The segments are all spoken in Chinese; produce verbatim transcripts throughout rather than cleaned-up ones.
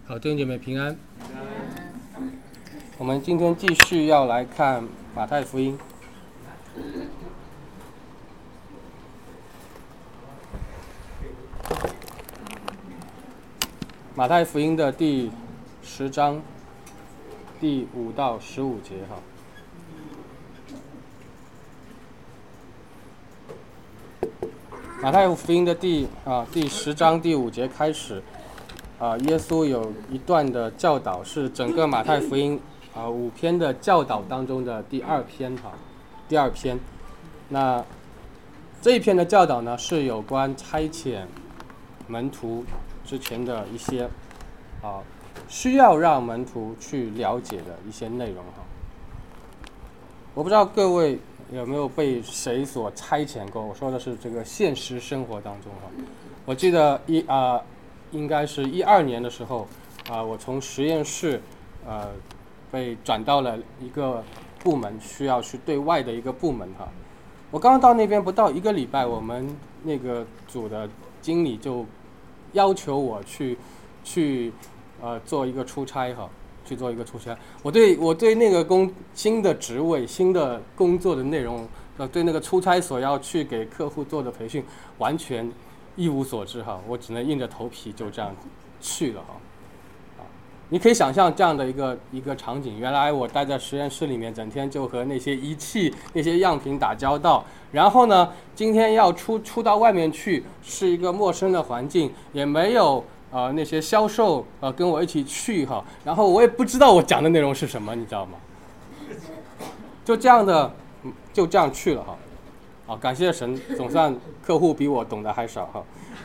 好，弟兄姐妹平安。我们今天继续要来看马太福音。马太福音的第十章第五到十五节哈。马太福音的第啊第十章第五节开始。啊，耶稣有一段的教导，是整个马太福音啊五篇的教导当中的第二篇哈，第二篇。那这一篇的教导呢，是有关差遣门徒之前的一些啊需要让门徒去了解的一些内容哈。我不知道各位有没有被谁所差遣过？我说的是这个现实生活当中哈。我记得一啊。应该是一二年的时候，啊、呃，我从实验室，呃，被转到了一个部门，需要去对外的一个部门哈。我刚刚到那边不到一个礼拜，我们那个组的经理就要求我去，去，呃，做一个出差哈，去做一个出差。我对我对那个工新的职位、新的工作的内容，呃，对那个出差所要去给客户做的培训，完全一无所知哈，我只能硬着头皮就这样去了哈。啊，你可以想象这样的一个一个场景，原来我待在实验室里面，整天就和那些仪器、那些样品打交道，然后呢，今天要出出到外面去，是一个陌生的环境，也没有呃那些销售呃跟我一起去哈，然后我也不知道我讲的内容是什么，你知道吗？就这样的，就这样去了哈。好，感谢神，总算客户比我懂得还少哈。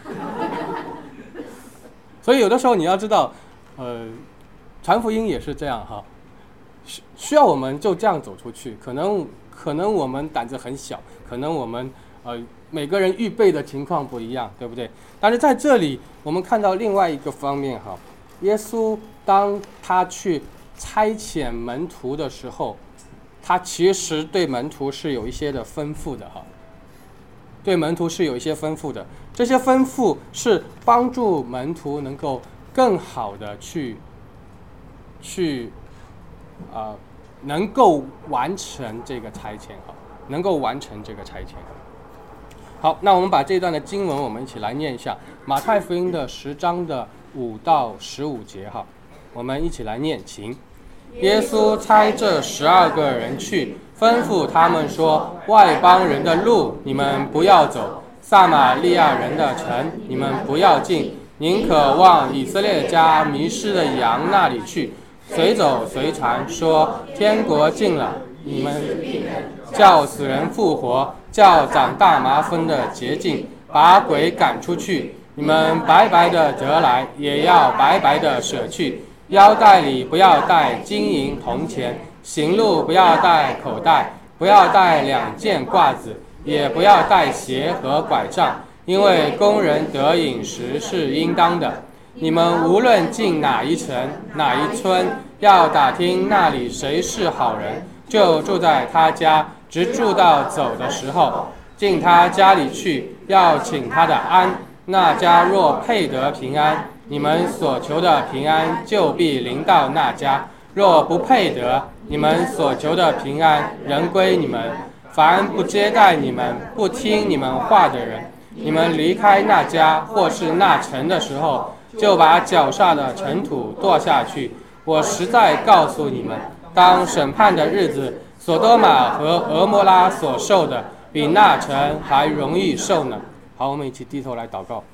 所以有的时候你要知道，呃，传福音也是这样哈，需要我们就这样走出去。可能可能我们胆子很小，可能我们呃每个人预备的情况不一样，对不对？但是在这里我们看到另外一个方面哈，耶稣当他去差遣门徒的时候，他其实对门徒是有一些的吩咐的哈。对门徒是有一些吩咐的，这些吩咐是帮助门徒能够更好的去，去，呃，能够完成这个差遣哈，能够完成这个差遣。好，那我们把这段的经文我们一起来念一下，马太福音的十章的五到十五节哈，我们一起来念，请。耶稣差这十二个人去，吩咐他们说：外邦人的路你们不要走，撒玛利亚人的城你们不要进，宁可往以色列家迷失的羊那里去，随走随传，说天国近了，你们叫死人复活，叫长大麻风的洁净，把鬼赶出去，你们白白的得来，也要白白的舍去。腰带里不要带金银铜钱，行路不要带口袋，不要带两件褂子，也不要带鞋和拐杖，因为工人得饮食是应当的。你们无论进哪一城哪一村，要打听那里谁是好人，就住在他家，直住到走的时候，进他家里去，要请他的安。那家若配得平安，你们所求的平安就必临到那家；若不配得，你们所求的平安仍归你们。凡不接待你们、不听你们话的人，你们离开那家或是那城的时候，就把脚下的尘土跺下去。我实在告诉你们，当审判的日子，所多玛和俄摩拉所受的，比那城还容易受呢。好，我们一起低头来祷告。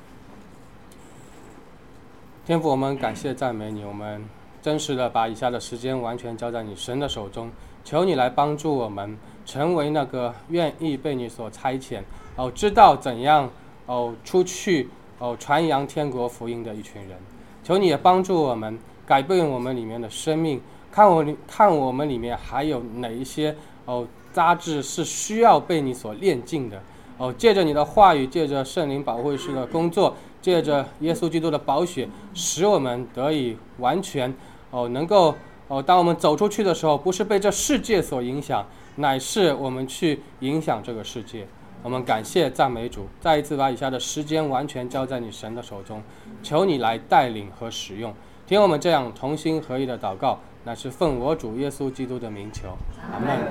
天父，我们感谢赞美你，我们真实的把以下的时间完全交在你神的手中，求你来帮助我们成为那个愿意被你所差遣哦，知道怎样哦出去哦传扬天国福音的一群人。求你也帮助我们改变我们里面的生命，看我看我们里面还有哪一些哦杂质是需要被你所炼净的哦，借着你的话语，借着圣灵保惠师的工作，借着耶稣基督的宝血，使我们得以完全哦，能够哦，当我们走出去的时候，不是被这世界所影响，乃是我们去影响这个世界。我们感谢赞美主，再一次把以下的时间完全交在你神的手中，求你来带领和使用。 听我们这样同心合意的祷告，乃是奉我主耶稣基督的名求，阿们。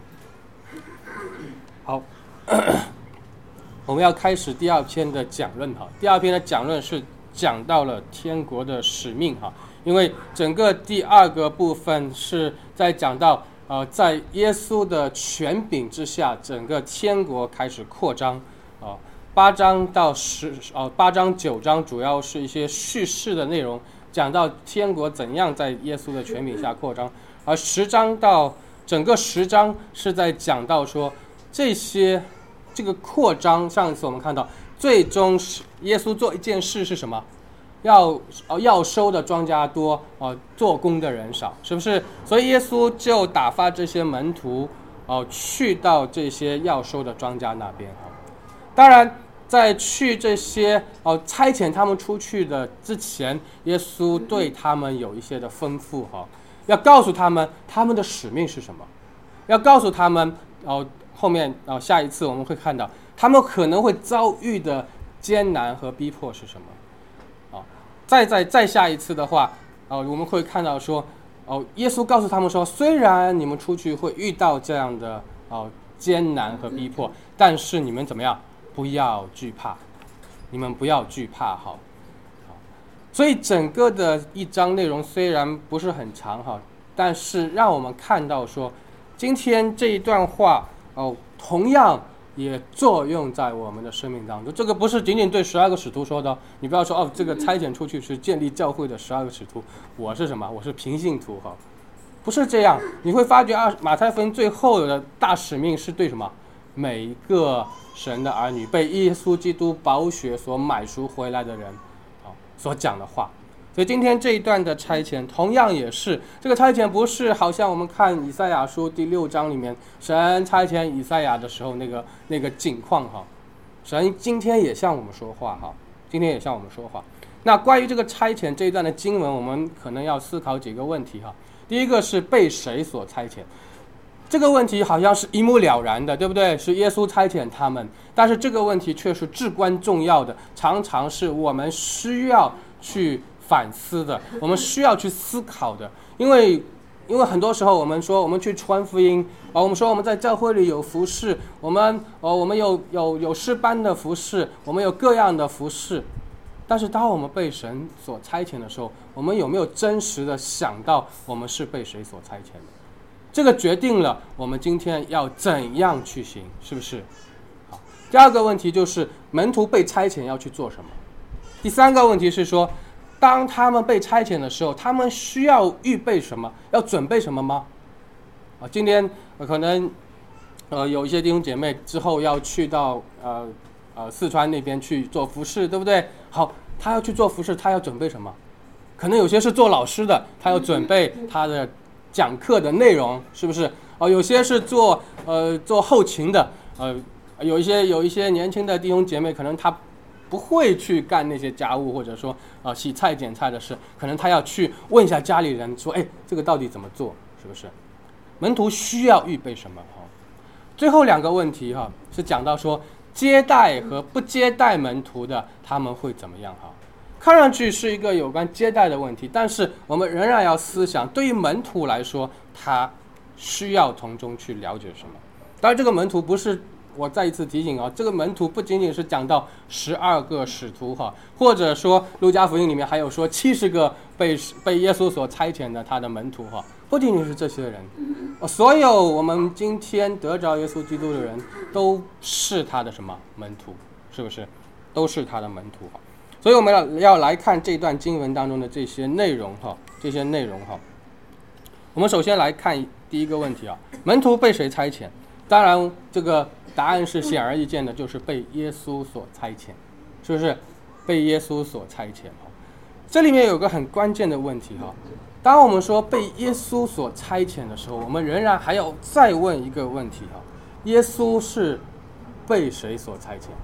好，我们要开始第二篇的讲论哈。第二篇的讲论是讲到了天国的使命哈，因为整个第二个部分是在讲到呃，在耶稣的权柄之下，整个天国开始扩张啊、呃。八章到十呃八章九章主要是一些叙事的内容，讲到天国怎样在耶稣的权柄下扩张，而十章到整个十章是在讲到说这些这个扩张。上一次我们看到，最终是耶稣做一件事是什么？要呃要收的庄稼多，呃做工的人少，是不是？所以耶稣就打发这些门徒哦、呃、去到这些要收的庄稼那边哈。当然，在去这些哦、呃、差遣他们出去的之前，耶稣对他们有一些的吩咐哈，要告诉他们他们的使命是什么，要告诉他们哦、呃、后面哦、呃、下一次我们会看到他们可能会遭遇的艰难和逼迫是什么。再再再下一次的话，呃，我们会看到说，哦、呃，耶稣告诉他们说，虽然你们出去会遇到这样的哦、呃、艰难和逼迫，但是你们怎么样？不要惧怕，你们不要惧怕哈。所以整个的一章内容虽然不是很长哈，但是让我们看到说，今天这一段话哦、呃，同样也作用在我们的生命当中。这个不是仅仅对十二个使徒说的，你不要说哦，这个差遣出去是建立教会的十二个使徒，我是什么？我是平信徒哈，不是这样。你会发觉啊，马太福音最后的大使命是对什么？每一个神的儿女，被耶稣基督宝血所买赎回来的人啊所讲的话。所以今天这一段的差遣同样也是，这个差遣不是好像我们看以赛亚书第六章里面神差遣以赛亚的时候那个那个景况哈，神今天也向我们说话哈，今天也向我们说话。那关于这个差遣这一段的经文，我们可能要思考几个问题哈。第一个是被谁所差遣，这个问题好像是一目了然的，对不对？是耶稣差遣他们，但是这个问题却是至关重要的，常常是我们需要去反思的，我们需要去思考的。因为因为很多时候我们说我们去传福音啊，我们说我们在教会里有服事，我们哦我们有有有诗班的服事，我们有各样的服事，但是当我们被神所差遣的时候，我们有没有真实的想到我们是被谁所差遣的？这个决定了我们今天要怎样去行，是不是？好，第二个问题就是门徒被差遣要去做什么？第三个问题是说，当他们被差遣的时候，他们需要预备什么？要准备什么吗？啊，今天、呃、可能呃有一些弟兄姐妹之后要去到呃呃四川那边去做服事，对不对？好，他要去做服事，他要准备什么？可能有些是做老师的，他要准备他的讲课的内容，是不是？哦，有些是做呃做后勤的，呃，有一些有一些年轻的弟兄姐妹，可能他不会去干那些家务，或者说呃洗菜捡菜的事，可能他要去问一下家里人，说，哎，这个到底怎么做，是不是？门徒需要预备什么？哈，最后两个问题哈是讲到说接待和不接待门徒的他们会怎么样哈？看上去是一个有关接待的问题，但是我们仍然要思想，对于门徒来说，他需要从中去了解什么。当然这个门徒不是，我再一次提醒啊，这个门徒不仅仅是讲到十二个使徒哈，或者说路加福音里面还有说七十个被被耶稣所差遣的他的门徒哈，不仅仅是这些人，所有我们今天得着耶稣基督的人都是他的什么门徒，是不是？都是他的门徒哈。所以我们要要来看这段经文当中的这些内容哈，这些内容哈。我们首先来看第一个问题啊，门徒被谁差遣？当然，这个答案是显而易见的，就是被耶稣所差遣，是不是？被耶稣所差遣哈。这里面有个很关键的问题哈，当我们说被耶稣所差遣的时候，我们仍然还要再问一个问题哈：耶稣是被谁所差遣？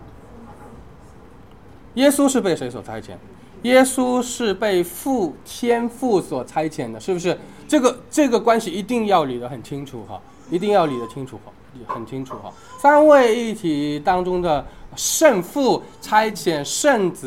耶稣是被谁所差遣？耶稣是被父天父所差遣的，是不是？这个这个关系一定要理得很清楚哈，一定要理得清楚哈，很清楚哈。三位一体当中的圣父差遣圣子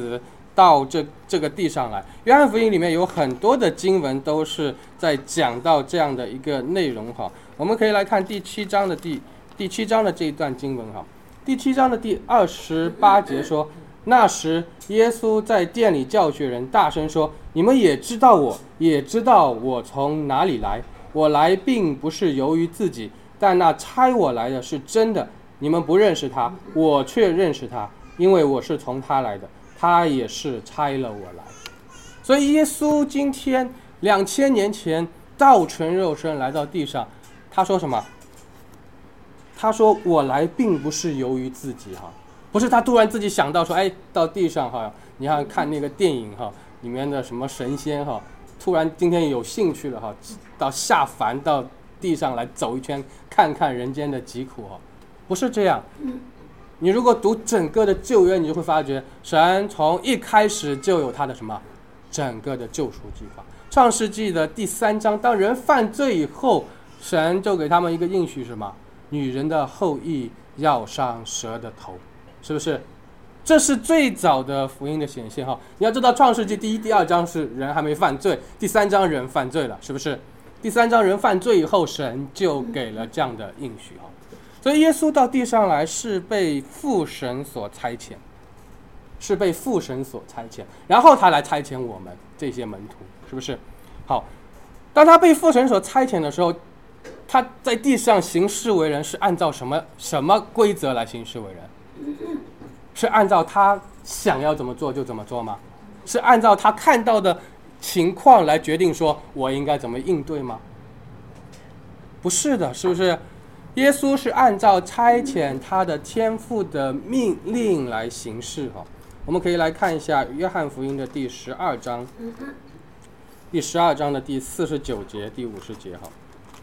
到这这个地上来。约翰福音里面有很多的经文都是在讲到这样的一个内容哈。我们可以来看第七章的第第七章的这一段经文哈。第七章的第二十八节说，那时耶稣在殿里教训人，大声说，你们也知道我，也知道我从哪里来。我来并不是由于自己，但那差我来的是真的。你们不认识他，我却认识他，因为我是从他来的，他也是差了我来。所以耶稣今天两千年前道成肉身来到地上，他说什么？他说我来并不是由于自己哈，不是他突然自己想到说，哎，到地上哈，你看看那个电影哈，里面的什么神仙哈，突然今天有兴趣了哈，到下凡到地上来走一圈，看看人间的疾苦哈，不是这样。你如果读整个的旧约，你就会发觉神从一开始就有他的什么整个的救赎计划。创世纪的第三章，当人犯罪以后，神就给他们一个应许，什么？女人的后裔要伤蛇的头，是不是？这是最早的福音的显现哈。你要知道，创世纪第一、第二章是人还没犯罪，第三章人犯罪了，是不是？第三章人犯罪以后，神就给了这样的应许哈。所以耶稣到地上来是被父神所差遣，是被父神所差遣，然后他来差遣我们这些门徒，是不是？好，当他被父神所差遣的时候，他在地上行事为人是按照什么什么规则来行事为人？是按照他想要怎么做就怎么做吗？是按照他看到的情况来决定说我应该怎么应对吗？不是的，是不是？耶稣是按照差遣他的天父的命令来行事哈。我们可以来看一下约翰福音的第十二章，第十二章的第四十九节、第五十节哈。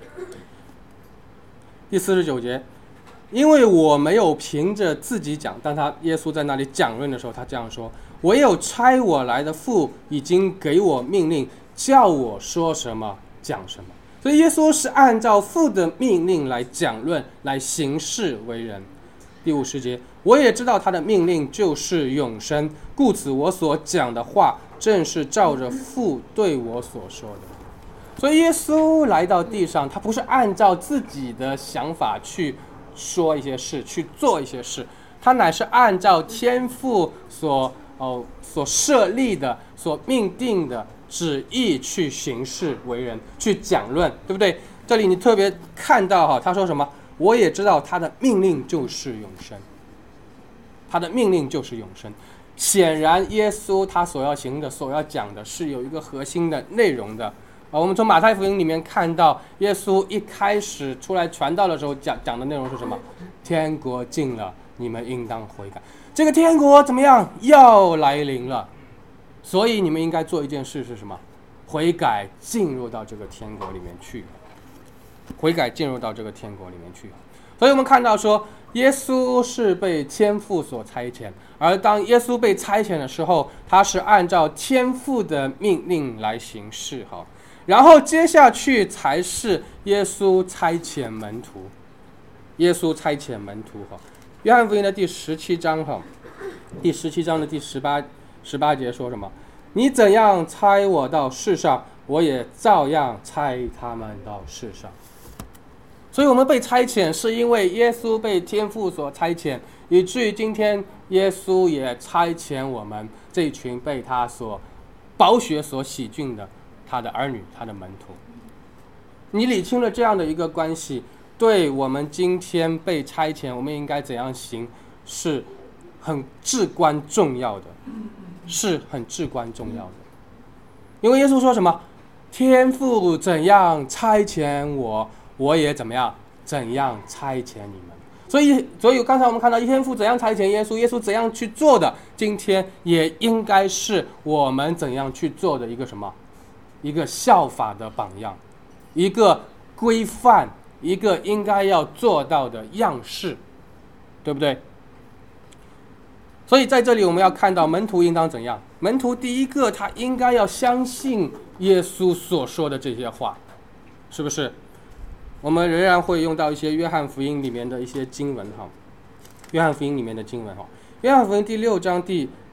第四十九节，因为我没有凭着自己讲，当他耶稣在那里讲论的时候，他这样说：唯有差我来的父已经给我命令，叫我说什么讲什么。所以耶稣是按照父的命令来讲论，来行事为人。第五十节，我也知道他的命令就是永生，故此我所讲的话正是照着父对我所说的。所以耶稣来到地上，他不是按照自己的想法去说一些事，去做一些事，他乃是按照天父所哦所设立的、所命定的旨意去行事为人，去讲论，对不对？这里你特别看到哈，他说什么？我也知道他的命令就是永生，他的命令就是永生。显然，耶稣他所要行的、所要讲的是有一个核心的内容的。啊，我们从马太福音里面看到，耶稣一开始出来传道的时候讲讲的内容是什么？天国近了，你们应当悔改。这个天国怎么样？要来临了，所以你们应该做一件事是什么？悔改，进入到这个天国里面去。悔改，进入到这个天国里面去。所以我们看到说，耶稣是被天父所差遣，而当耶稣被差遣的时候，他是按照天父的命令来行事哈。然后接下去才是耶稣差遣门徒，耶稣差遣门徒哈。约翰福音的第十七章哈，第十七章的第十八十八节说什么？你怎样差我到世上，我也照样差他们到世上。所以我们被差遣是因为耶稣被天父所差遣，以至于今天耶稣也差遣我们这一群被他所宝血所洗净的他的儿女，他的门徒。你理清了这样的一个关系，对我们今天被差遣我们应该怎样行是很至关重要的，是很至关重要的。因为耶稣说什么？天父怎样差遣我，我也怎么样怎样差遣你们。所以所以刚才我们看到天父怎样差遣耶稣，耶稣怎样去做的，今天也应该是我们怎样去做的一个什么？一个效法的榜样，一个规范，一个应该要做到的样式，对不对？所以在这里我们要看到门徒应当怎样？门徒第一个，他应该要相信耶稣所说的这些话，是不是？我们仍然会用到一些约翰福音里面的一些经文哈，约翰福音里面的经文哈，约翰福音第六章第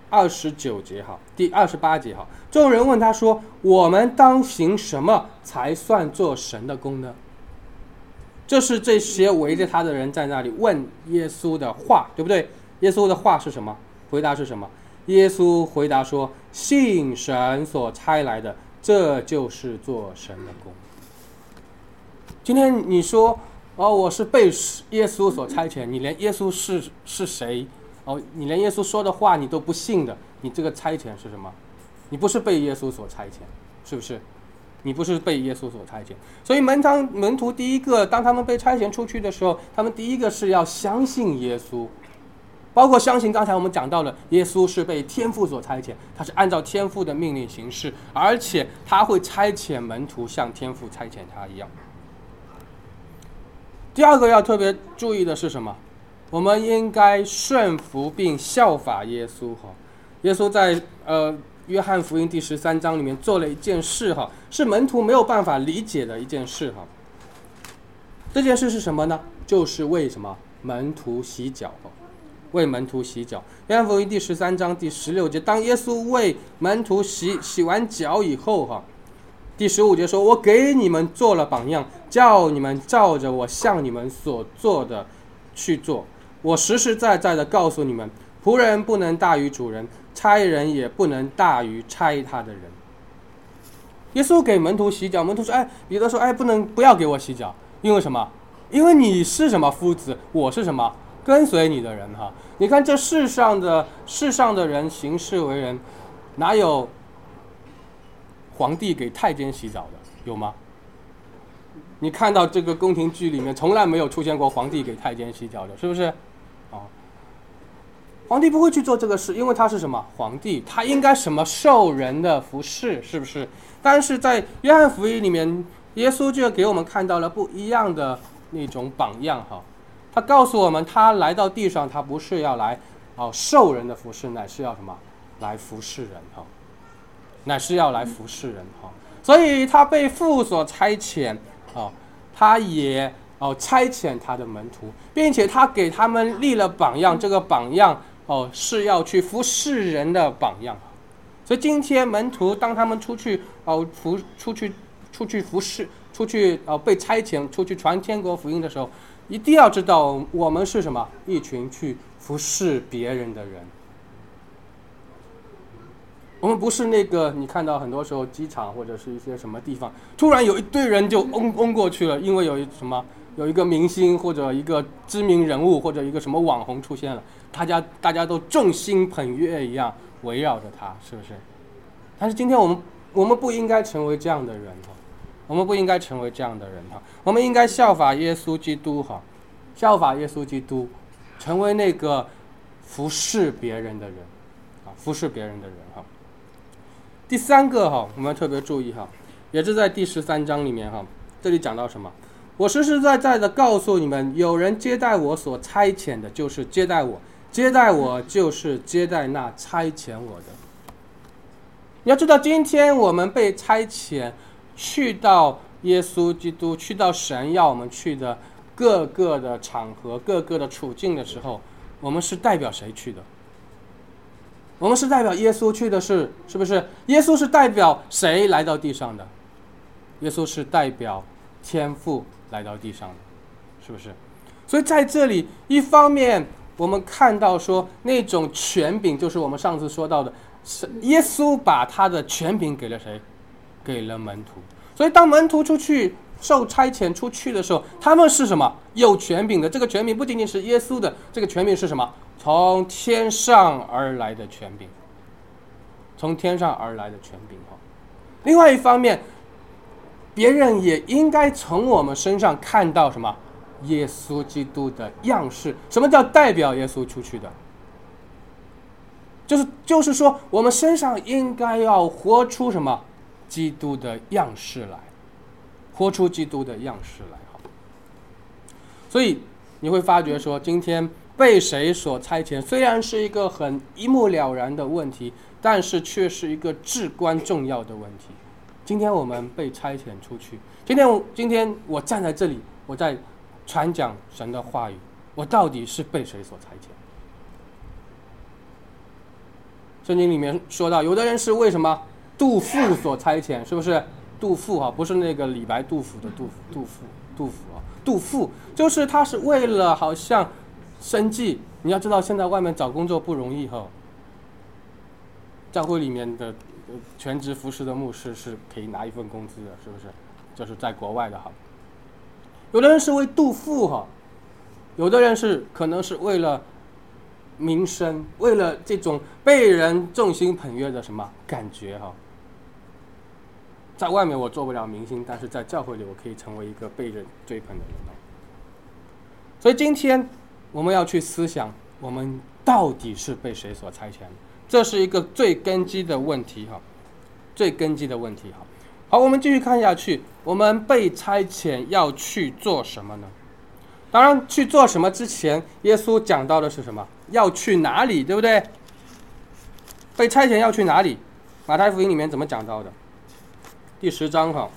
二十九节哈，第二十八节哈，众人问他说：“我们当行什么才算做神的工呢？”这是这些围着他的人在那里问耶稣的话，对不对？耶稣的话是什么？回答是什么？耶稣回答说：“信神所差来的，这就是做神的工。”今天你说哦，我是被耶稣所差遣，你连耶稣是是谁哦，你连耶稣说的话你都不信的，你这个差遣是什么？你不是被耶稣所差遣，是不是？你不是被耶稣所差遣。所以门当门徒第一个，当他们被差遣出去的时候，他们第一个是要相信耶稣，包括相信刚才我们讲到了，耶稣是被天父所差遣，他是按照天父的命令行事，而且他会差遣门徒像天父差遣他一样。第二个要特别注意的是什么？我们应该顺服并效法耶稣哈。耶稣在呃约翰福音第十三章里面做了一件事哈，是门徒没有办法理解的一件事哈。这件事是什么呢？就是为什么门徒洗脚哈，为门徒洗脚。约翰福音第十三章第十六节，当耶稣为门徒洗洗完脚以后哈。第十五节说：“我给你们做了榜样，叫你们照着我向你们所做的去做。我实实在在的告诉你们，仆人不能大于主人，差人也不能大于差他的人。”耶稣给门徒洗脚，门徒说：“哎，彼得说，哎，不能不要给我洗脚，因为什么？因为你是什么夫子，我是什么跟随你的人哈。你看这世上的世上的人行事为人，哪有？”皇帝给太监洗澡的有吗？你看到这个宫廷剧里面从来没有出现过皇帝给太监洗脚的，是不是？哦，皇帝不会去做这个事，因为他是什么？皇帝，他应该什么受人的服侍，是不是？但是在约翰福音里面，耶稣就给我们看到了不一样的那种榜样哈。他告诉我们，他来到地上，他不是要来哦受人的服侍，乃是要什么？来服侍人哈。乃是要来服侍人哈，所以他被父所差遣哦，他也哦差遣他的门徒，并且他给他们立了榜样，这个榜样哦是要去服侍人的榜样。所以今天门徒当他们出去哦服出去出去服侍，出去哦被差遣出去传天国福音的时候，一定要知道我们是什么？一群去服侍别人的人。我们不是那个你看到很多时候机场或者是一些什么地方，突然有一堆人就嗡嗡过去了，因为有一什么有一个明星或者一个知名人物或者一个什么网红出现了，大家大家都众星捧月一样围绕着他，是不是？但是今天我们我们不应该成为这样的人哈，我们不应该成为这样的人哈，我们应该效法耶稣基督哈，效法耶稣基督，成为那个服侍别人的人啊，服侍别人的人哈。第三个哈，我们要特别注意哈，也是在第十三章里面哈，这里讲到什么？我实实在在的告诉你们，有人接待我所差遣的，就是接待我；接待我，就是接待那差遣我的。你要知道，今天我们被差遣去到耶稣基督，去到神要我们去的各个的场合、各个的处境的时候，我们是代表谁去的？我们是代表耶稣去的是，是不是？耶稣是代表谁来到地上的？耶稣是代表天父来到地上的，是不是？所以在这里，一方面我们看到说那种权柄，就是我们上次说到的，是耶稣把他的权柄给了谁？给了门徒。所以当门徒出去受差遣出去的时候，他们是什么？有权柄的。这个权柄不仅仅是耶稣的，这个权柄是什么？从天上而来的权柄，从天上而来的权柄。另外一方面，别人也应该从我们身上看到什么？耶稣基督的样式。什么叫代表耶稣出去的？就是就是说，我们身上应该要活出什么？基督的样式来，活出基督的样式来。所以你会发觉说，今天被谁所差遣，虽然是一个很一目了然的问题，但是却是一个至关重要的问题。今天我们被差遣出去，今天我今天我站在这里，我在传讲神的话语，我到底是被谁所差遣？ 圣经里面说到，有的人是为什么杜甫所差遣，是不是？杜甫啊，不是那个李白杜甫的杜甫，杜甫，杜甫啊，杜甫就是他是为了好像生计。你要知道，现在外面找工作不容易哈。教会里面的全职服侍的牧师是可以拿一份工资的，是不是？就是在国外的哈。有的人是为杜甫哈，有的人是可能是为了名声，为了这种被人众星捧月的什么感觉哈。在外面我做不了明星，但是在教会里我可以成为一个被人追捧的人。所以今天我们要去思想，我们到底是被谁所差遣的？这是一个最根基的问题哈，最根基的问题哈。好，我们继续看下去，我们被差遣要去做什么呢？当然，去做什么之前，耶稣讲到的是什么？要去哪里，对不对？被差遣要去哪里？马太福音里面怎么讲到的？第十章哈，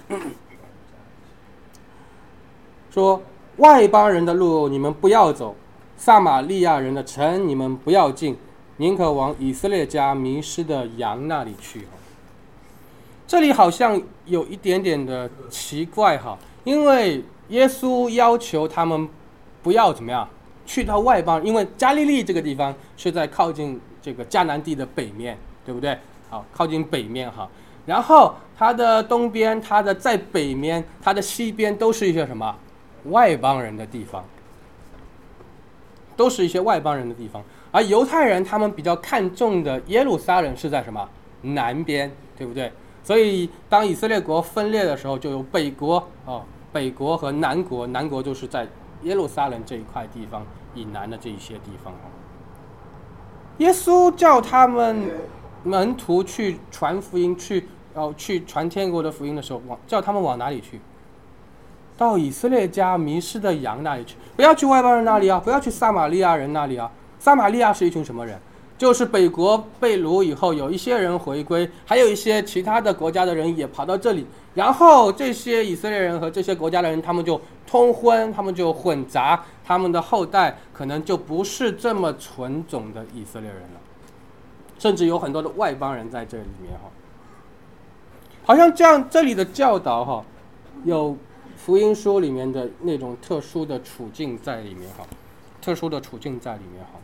说外邦人的路你们不要走，撒玛利亚人的城你们不要进，宁可往以色列家迷失的羊那里去。这里好像有一点点的奇怪哈，因为耶稣要求他们不要怎么样去到外邦，因为加利利这个地方是在靠近这个迦南地的北面，对不对？好，靠近北面哈。然后它的东边，它的在北面，它的西边都是一些什么外邦人的地方，都是一些外邦人的地方。而犹太人他们比较看重的耶路撒冷是在什么南边，对不对？所以当以色列国分裂的时候，就有北国哦，北国和南国，南国就是在耶路撒冷这一块地方以南的这一些地方。耶稣叫他们门徒去传福音，去哦去传天国的福音的时候，往叫他们往哪里去？到以色列家迷失的羊那里去，不要去外邦人那里啊，不要去撒玛利亚人那里啊。撒玛利亚是一群什么人？就是北国被掳以后，有一些人回归，还有一些其他的国家的人也跑到这里，然后这些以色列人和这些国家的人，他们就通婚，他们就混杂，他们的后代可能就不是这么纯种的以色列人了，甚至有很多的外邦人在这里面哈。好像这样，这里的教导哈，有福音书里面的那种特殊的处境在里面哈，特殊的处境在里面哈。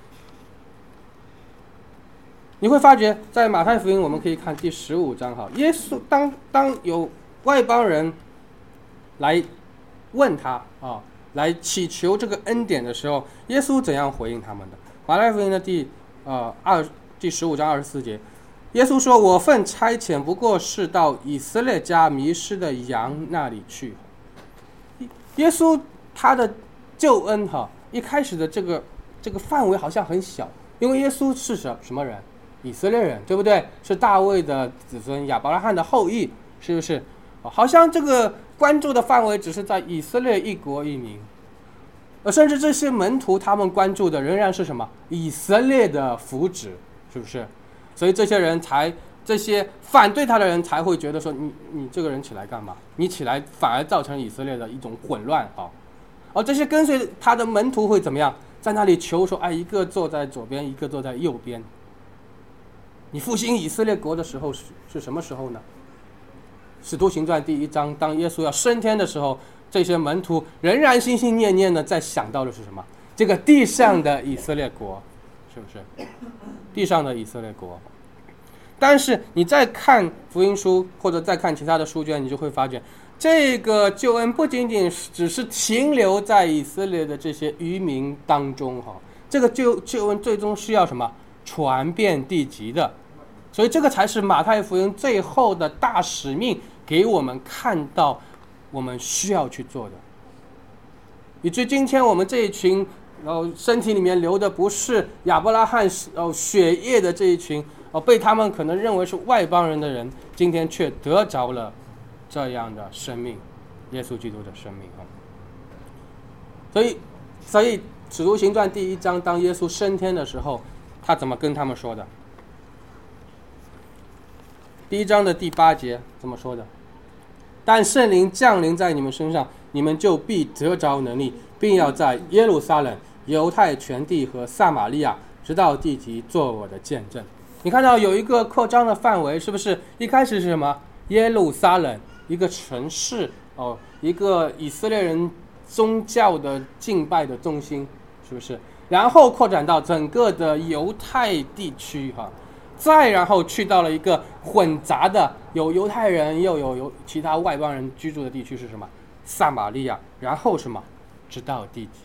你会发觉，在马太福音我们可以看第十五章哈，耶稣当当有外邦人来问他啊，来祈求这个恩典的时候，耶稣怎样回应他们的？马太福音的第呃二第十五章二十四节，耶稣说：“我份差遣不过是到以色列家迷失的羊那里去。”耶稣他的救恩哈，一开始的这个这个范围好像很小，因为耶稣是什什么人？以色列人，对不对？是大卫的子孙，亚伯拉罕的后裔，是不是？好像这个关注的范围只是在以色列一国一民，而甚至这些门徒他们关注的仍然是什么？以色列的福祉，是不是？所以这些人才，这些反对他的人才会觉得说，你你这个人起来干嘛？你起来反而造成以色列的一种混乱啊！而这些跟随他的门徒会怎么样？在那里求说，哎，一个坐在左边，一个坐在右边。你复兴以色列国的时候 是, 是什么时候呢？使徒行传第一章，当耶稣要升天的时候，这些门徒仍然心心念念的在想到的是什么？这个地上的以色列国，是不是？地上的以色列国。但是你再看福音书或者再看其他的书卷，你就会发觉，这个救恩不仅仅只是停留在以色列的这些渔民当中哈，这个救救恩最终是要什么？传遍地极的。所以这个才是马太福音最后的大使命，给我们看到我们需要去做的。以至今天我们这一群然后身体里面流的不是亚伯拉罕哦血液的这一群哦，被他们可能认为是外邦人的人，今天却得着了这样的生命，耶稣基督的生命。所以所以使徒行传第一章，当耶稣升天的时候，他怎么跟他们说的？第一章的第八节怎么说的？但圣灵降临在你们身上，你们就必得着能力，并要在耶路撒冷、犹太全地和撒玛利亚，直到地极，做我的见证。 你看到有一个扩张的范围，是不是？一开始是什么？耶路撒冷，一个城市哦，一个以色列人宗教的敬拜的中心，是不是？然后扩展到整个的犹太地区哈，再然后去到了一个混杂的有犹太人又有有其他外邦人居住的地区是什么？撒玛利亚，然后什么？直到地极，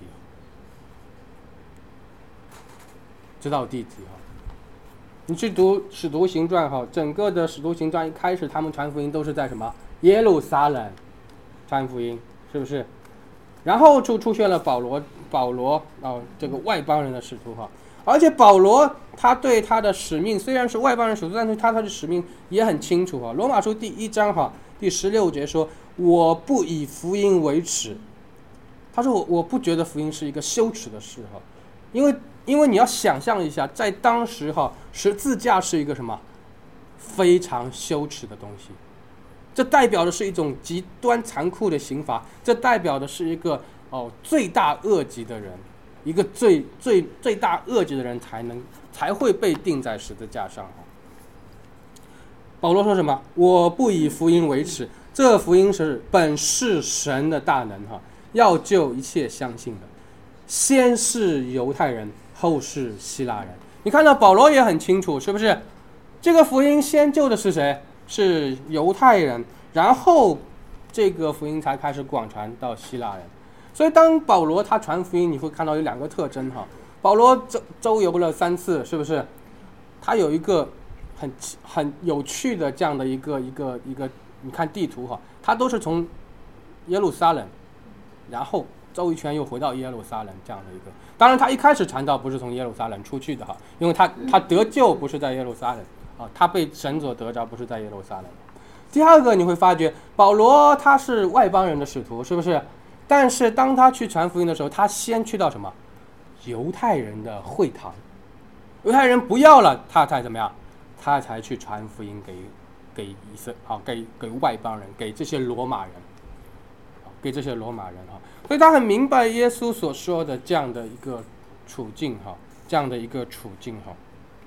直到地极哈。你去读《使徒行传》哈，整个的《使徒行传》一开始他们传福音都是在什么？耶路撒冷传福音，是不是？然后就出现了保罗，保罗哦，这个外邦人的使徒哈。而且保罗他对他的使命虽然是外邦人使徒，但是他他的使命也很清楚哈。罗马书第一章哈第十六节说：“我不以福音为耻。”他说我我不觉得福音是一个羞耻的事哈，因为因为你要想象一下，在当时哈，十字架是一个什么非常羞耻的东西。这代表的是一种极端残酷的刑罚，这代表的是一个哦罪大恶极的人，一个最最最大恶极的人才能才会被钉在十字架上。保罗说什么？我不以福音为耻，这福音是本是神的大能哈，要救一切相信的，先是犹太人，后是希腊人。你看到保罗也很清楚，是不是？这个福音先救的是谁？是犹太人，然后这个福音才开始广传到希腊人。所以当保罗他传福音，你会看到有两个特征哈。保罗周周游了三次，是不是？他有一个很很有趣的这样的一个一个一个，你看地图哈，他都是从耶路撒冷，然后周一圈又回到耶路撒冷这样的一个。当然他一开始传道不是从耶路撒冷出去的哈，因为他他得救不是在耶路撒冷。啊，他被神所得着，不是在耶路撒冷。第二个，你会发觉保罗他是外邦人的使徒，是不是？但是当他去传福音的时候，他先去到什么？犹太人的会堂，犹太人不要了，他才怎么样？他才去传福音给给以色啊，给给外邦人，给这些罗马人，给这些罗马人哈。所以他很明白耶稣所说的这样的一个处境哈，这样的一个处境哈。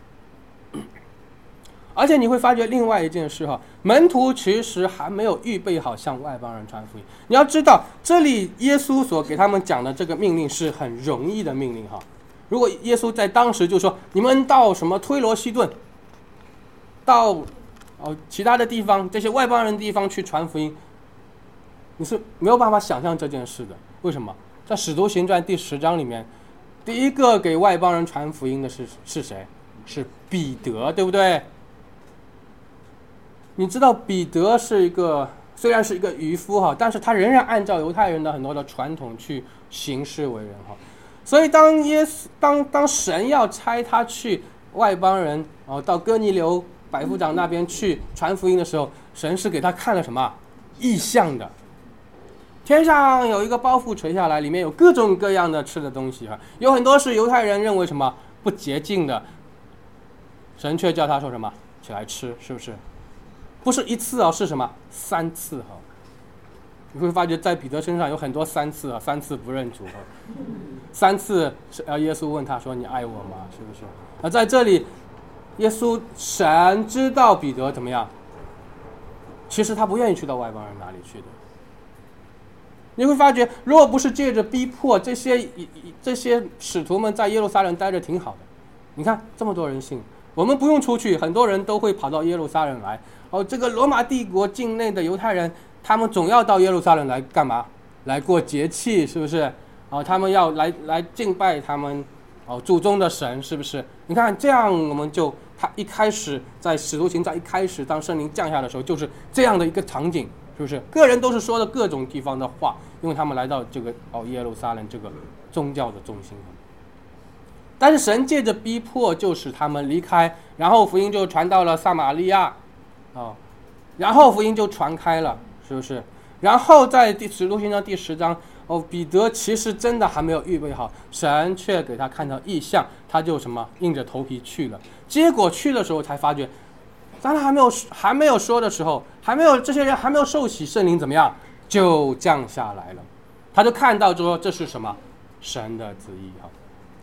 而且你会发觉另外一件事哈，门徒其实还没有预备好向外邦人传福音。你要知道，这里耶稣所给他们讲的这个命令是很容易的命令哈。如果耶稣在当时就说你们到什么推罗西顿，到哦其他的地方，这些外邦人的地方去传福音，你是没有办法想象这件事的。为什么？在使徒行传第十章里面，第一个给外邦人传福音的是是谁？是彼得，对不对？你知道彼得是一个虽然是一个渔夫哈，但是他仍然按照犹太人的很多的传统去行事为人哈。所以当耶稣当当神要差他去外邦人哦到哥尼流百夫长那边去传福音的时候，神是给他看了什么异象的？天上有一个包袱垂下来，里面有各种各样的吃的东西哈，有很多是犹太人认为什么不洁净的，神却叫他说什么起来吃，是不是？不是一次啊，是什么？三次哈！你会发觉在彼得身上有很多三次啊，三次不认主哈。三次是呃，耶稣问他说：“你爱我吗？”是不是？而在这里，耶稣神知道彼得怎么样？其实他不愿意去到外邦人那里去的。你会发觉，如果不是借着逼迫，这些这些使徒们在耶路撒冷待着挺好的。你看这么多人信，我们不用出去，很多人都会跑到耶路撒冷来。哦，这个罗马帝国境内的犹太人，他们总要到耶路撒冷来干嘛？来过节气，是不是？哦，他们要来来敬拜他们哦祖宗的神，是不是？你看这样，我们就他一开始在使徒行传一开始，当圣灵降下的时候，就是这样的一个场景，是不是？个人都是说的各种地方的话，因为他们来到这个哦耶路撒冷这个宗教的中心。但是神借着逼迫，就使他们离开，然后福音就传到了撒玛利亚。哦，然后福音就传开了，是不是？然后在第使徒行传第十章，哦，彼得其实真的还没有预备好，神却给他看到异象，他就什么硬着头皮去了。结果去的时候才发觉，当他还没有还没有说的时候，还没有这些人还没有受洗，圣灵怎么样就降下来了。他就看到说这是什么神的旨意哈，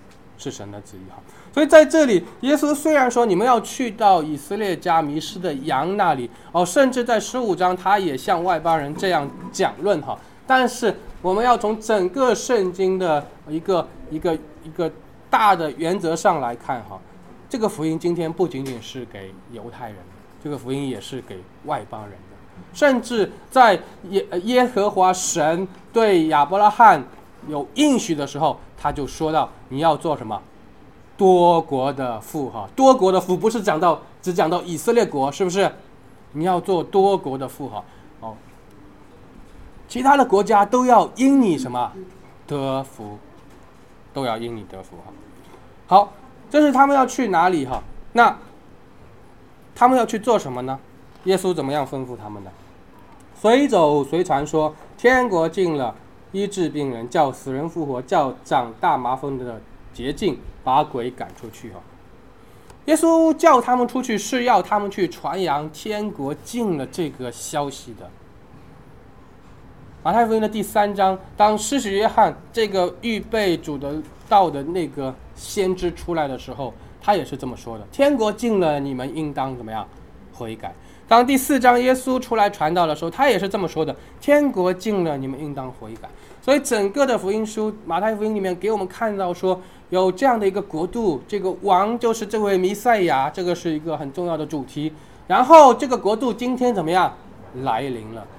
是神的旨意哈。所以在这里，耶稣虽然说你们要去到以色列家迷失的羊那里哦，甚至在十五章他也向外邦人这样讲论哈，但是我们要从整个圣经的一个一个一个大的原则上来看哈，这个福音今天不仅仅是给犹太人，这个福音也是给外邦人的。甚至在耶耶和华神对亚伯拉罕有应许的时候，他就说到你要做什么？多国的父哈，多国的父不是讲到只讲到以色列国，是不是？你要做多国的父哈，哦，其他的国家都要因你什么得福，都要因你得福哈。好，这是他们要去哪里哈？那他们要去做什么呢？耶稣怎么样吩咐他们呢？随走随传说，天国近了，医治病人，叫死人复活，叫长大麻风的洁净，把鬼赶出去哈。耶稣叫他们出去，是要他们去传扬天国近了这个消息的。马太福音的第三章，当施洗约翰这个预备主的道的那个先知出来的时候，他也是这么说的：天国近了，你们应当怎么样悔改。当第四章耶稣出来传道的时候，他也是这么说的：天国近了，你们应当悔改。所以整个的福音书马太福音里面给我们看到说，有这样的一个国度，这个王就是这位弥赛亚，这个是一个很重要的主题。然后这个国度今天怎么样来临了？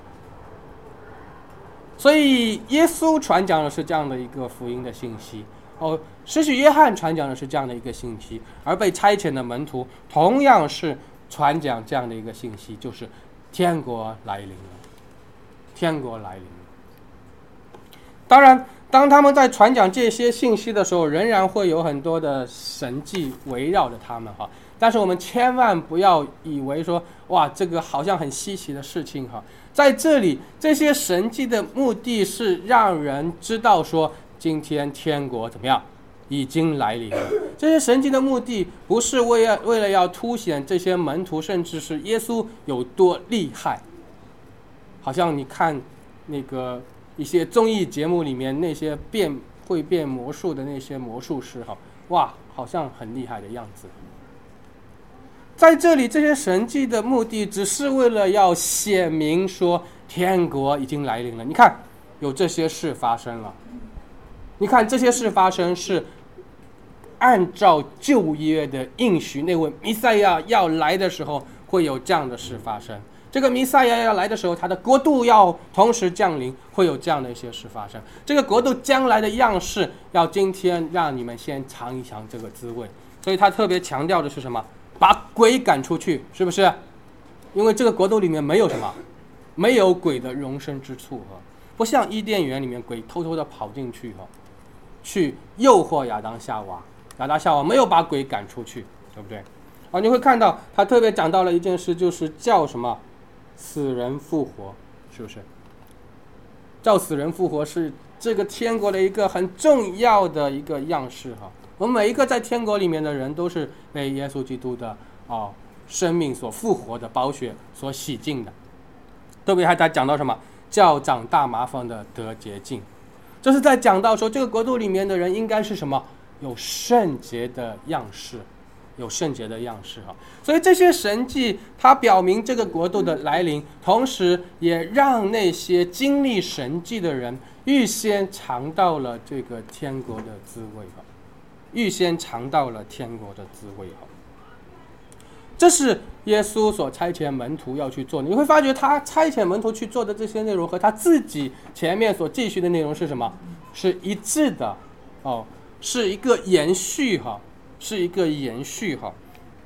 所以耶稣传讲的是这样的一个福音的信息哦，施洗约翰传讲的是这样的一个信息，而被差遣的门徒同样是传讲这样的一个信息，就是天国来临了，天国来临了。当然，当他们在传讲这些信息的时候，仍然会有很多的神迹围绕着他们哈。但是我们千万不要以为说，哇，这个好像很稀奇的事情哈。在这里，这些神迹的目的是让人知道说，今天天国怎么样，已经来临了。这些神迹的目的不是为了为了要凸显这些门徒甚至是耶稣有多厉害，好像你看那个一些综艺节目里面那些变会变魔术的那些魔术师哈，哇，好像很厉害的样子。在这里，这些神迹的目的只是为了要显明说天国已经来临了。你看，有这些事发生了。你看这些事发生是按照旧约的应许，那位弥赛亚要来的时候会有这样的事发生。这个弥赛亚要来的时候，他的国度要同时降临，会有这样的一些事发生。这个国度将来的样式，要今天让你们先尝一尝这个滋味。所以他特别强调的是什么？把鬼赶出去，是不是？因为这个国度里面没有什么，没有鬼的容身之处哈，不像伊甸园里面鬼偷偷的跑进去哈，去诱惑亚当夏娃，亚当夏娃没有把鬼赶出去，对不对？啊，你会看到他特别讲到了一件事，就是叫什么死人复活，是不是？叫死人复活是这个天国的一个很重要的一个样式哈。我们每一个在天国里面的人都是被耶稣基督的哦生命所复活的宝血所洗净的。特别还在讲到什么叫长大麻风的得洁净，这是在讲到说这个国度里面的人应该是什么？有圣洁的样式，有圣洁的样式哈。所以这些神迹它表明这个国度的来临，同时也让那些经历神迹的人预先尝到了这个天国的滋味哈。预先尝到了天国的滋味哈，这是耶稣所差遣门徒要去做的。你会发觉他差遣门徒去做的这些内容和他自己前面所继续的内容是什么？是一致的哦，是一个延续哈，是一个延续哈。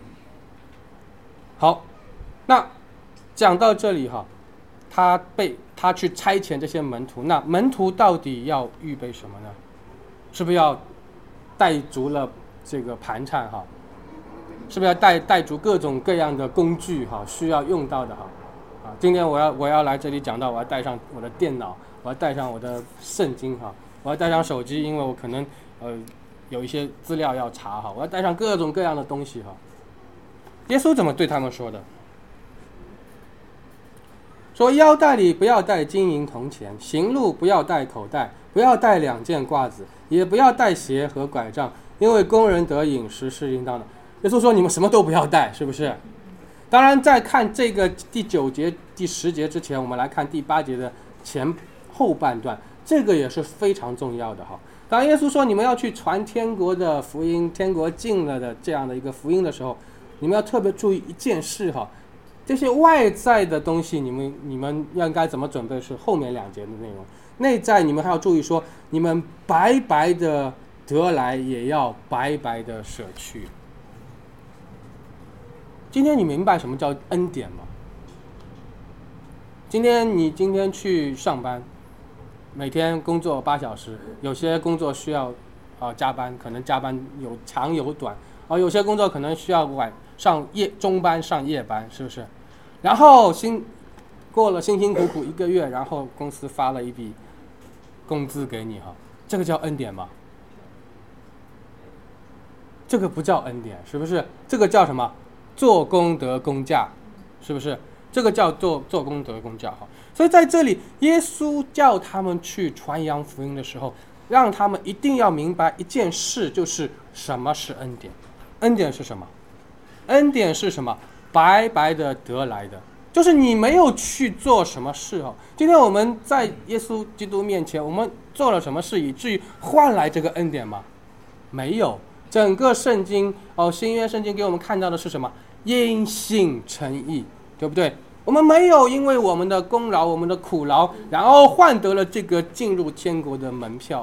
好，那讲到这里哈，他被他去差遣这些门徒，那门徒到底要预备什么呢？是不是要带足了这个盘缠哈，是不是要带带足各种各样的工具哈，需要用到的哈？啊，今天我要我要来这里讲到，我要带上我的电脑，我要带上我的圣经哈，我要带上手机，因为我可能呃有一些资料要查哈，我要带上各种各样的东西哈。耶稣怎么对他们说的？说腰带里不要带金银铜钱，行路不要带口袋，不要带两件褂子，也不要带鞋和拐杖， 因为工人得饮食是应当的。耶稣说你们什么都不要带，是不是？当然在看这个第九节第十节之前，我们来看第八节的前后半段，这个也是非常重要的哈。当耶稣说你们要去传天国的福音，天国近了的这样的一个福音的时候，你们要特别注意一件事哈，这些外在的东西你们你们应该怎么准备是后面两节的内容，内在你们还要注意说，你们白白的得来也要白白的舍去。今天你明白什么叫恩典吗？今天你今天去上班，每天工作八小时，有些工作需要啊、呃、加班，可能加班有长有短啊、呃，有些工作可能需要晚上夜中班上夜班，是不是？然后辛过了辛辛苦苦一个月，然后公司发了一笔工资给你哈，这个叫恩典吗？这个不叫恩典，是不是？这个叫什么？做功德工价，是不是？这个叫做做功德工价哈。所以在这里，耶稣叫他们去传扬福音的时候，让他们一定要明白一件事，就是什么是恩典。恩典是什么？恩典是什么？白白的得来的，就是你没有去做什么事哦。今天我们在耶稣基督面前，我们做了什么事，以至于换来这个恩典吗？没有。整个圣经哦，新约圣经给我们看到的是什么？因信称义，对不对？我们没有因为我们的功劳、我们的苦劳，然后换得了这个进入天国的门票，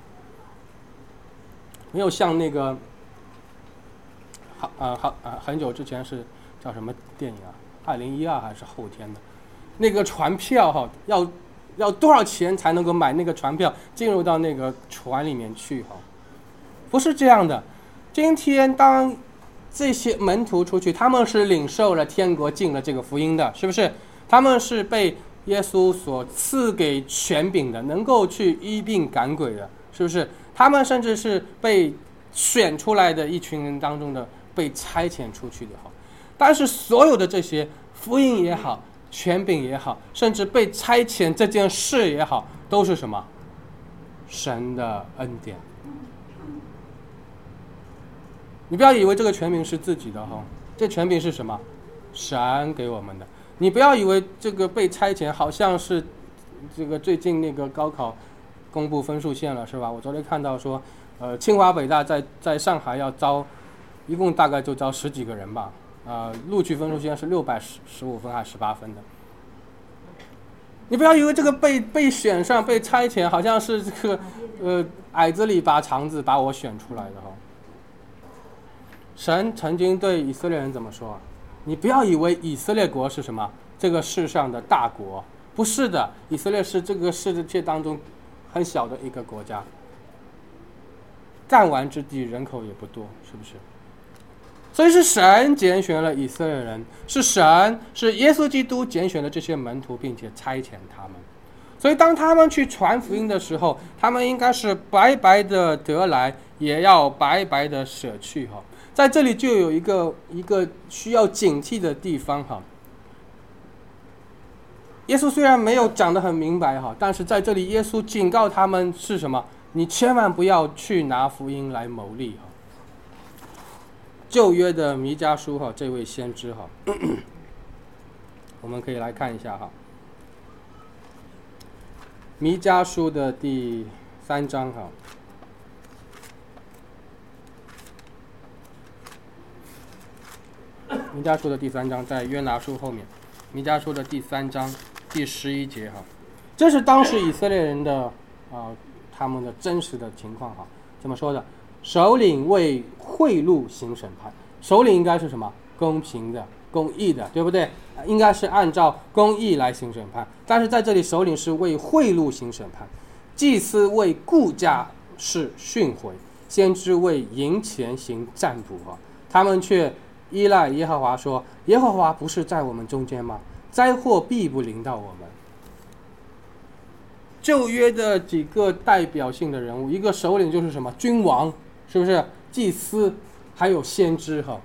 没有像那个好呃好呃很久之前是叫什么电影啊？二零一二还是后天的？那个船票哈，要要多少钱才能够买那个船票进入到那个船里面去哈？不是这样的。今天当这些门徒出去，他们是领受了天国进了这个福音的，是不是？他们是被耶稣所赐给权柄的，能够去医病赶鬼的，是不是？他们甚至是被选出来的一群人当中的，被差遣出去的。但是所有的这些福音也好，权柄也好，甚至被差遣这件事也好，都是什么？神的恩典。你不要以为这个权柄是自己的哈，这权柄是什么？神给我们的。你不要以为这个被差遣好像是这个最近那个高考公布分数线了，是吧？我昨天看到说，呃，清华北大在在上海要招，一共大概就招十几个人吧，呃，录取分数线是六百十五分还是十八分的。你不要以为这个被被选上被差遣好像是这个呃矮子里拔长子把我选出来的哈。神曾经对以色列人怎么说？你不要以为以色列国是什么这个世上的大国，不是的，以色列是这个世界当中很小的一个国家，弹丸之地，人口也不多，是不是？所以是神拣选了以色列人，是神是耶稣基督拣选了这些门徒，并且差遣他们。所以当他们去传福音的时候，他们应该是白白的得来，也要白白的舍去哈。在这里就有一个一个需要警惕的地方哈。耶稣虽然没有讲得很明白哈，但是在这里耶稣警告他们是什么？你千万不要去拿福音来牟利哈。旧约的弥迦书哈，这位先知哈，我们可以来看一下哈。弥迦书的第三章哈。弥迦书的第三章在约拿书后面，弥迦书的第三章第十一节哈，这是当时以色列人的啊、呃、他们的真实的情况哈。怎么说的？首领为贿赂行审判，首领应该是什么？公平的、公义的，对不对？应该是按照公义来行审判。但是在这里，首领是为贿赂行审判，祭司为雇价是训诲，先知为银钱行占卜啊，他们却依赖耶和华说：“耶和华不是在我们中间吗？灾祸必不临到我们。”旧约的几个代表性的人物，一个首领就是什么？君王，是不是？祭司，还有先知哈。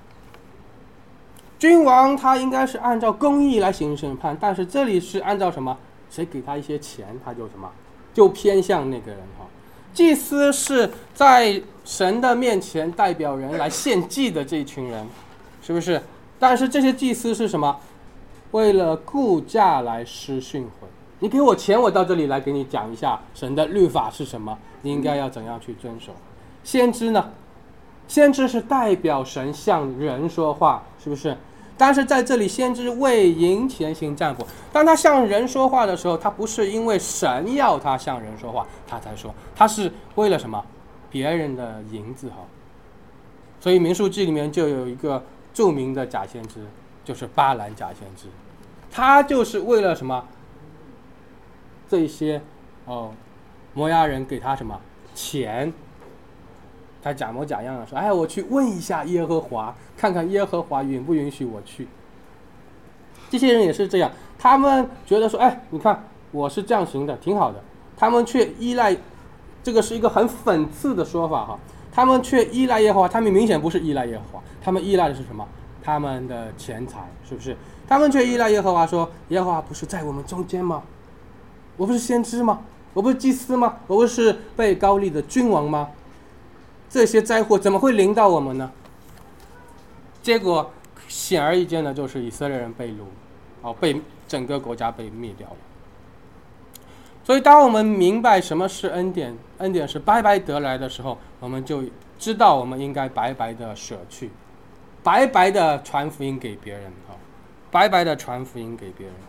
君王他应该是按照公义来行审判，但是这里是按照什么？谁给他一些钱，他就什么，就偏向那个人哈。 祭司是在神的面前代表人来献祭的这一群人，是不是？但是这些祭司是什么？为了顾价来施训诲。你给我钱，我到这里来给你讲一下神的律法是什么，你应该要怎样去遵守。先知呢？先知是代表神向人说话，是不是？但是在这里，先知为银钱行占卜。当他向人说话的时候，他不是因为神要他向人说话他才说，他是为了什么？别人的银子哈。所以民数记里面就有一个著名的假先知，就是巴兰假先知，他就是为了什么？这些哦，摩押人给他什么钱？他假模假样的说：“哎，我去问一下耶和华，看看耶和华允不允许我去。”这些人也是这样，他们觉得说：“哎，你看我是这样行的，挺好的。”他们却依赖，这个是一个很讽刺的说法哈。他们却依赖耶和华，他们明显不是依赖耶和华，他们依赖的是什么？他们的钱财，是不是？他们却依赖耶和华，说：“耶和华不是在我们中间吗？我不是先知吗？我不是祭司吗？我不是被膏立的君王吗？这些灾祸怎么会临到我们呢？”结果显而易见的就是以色列人被掳，哦，被整个国家被灭掉了。所以当我们明白什么是恩典，恩典是白白得来的时候，我们就知道我们应该白白的舍去，白白的传福音给别人，白白的传福音给别人。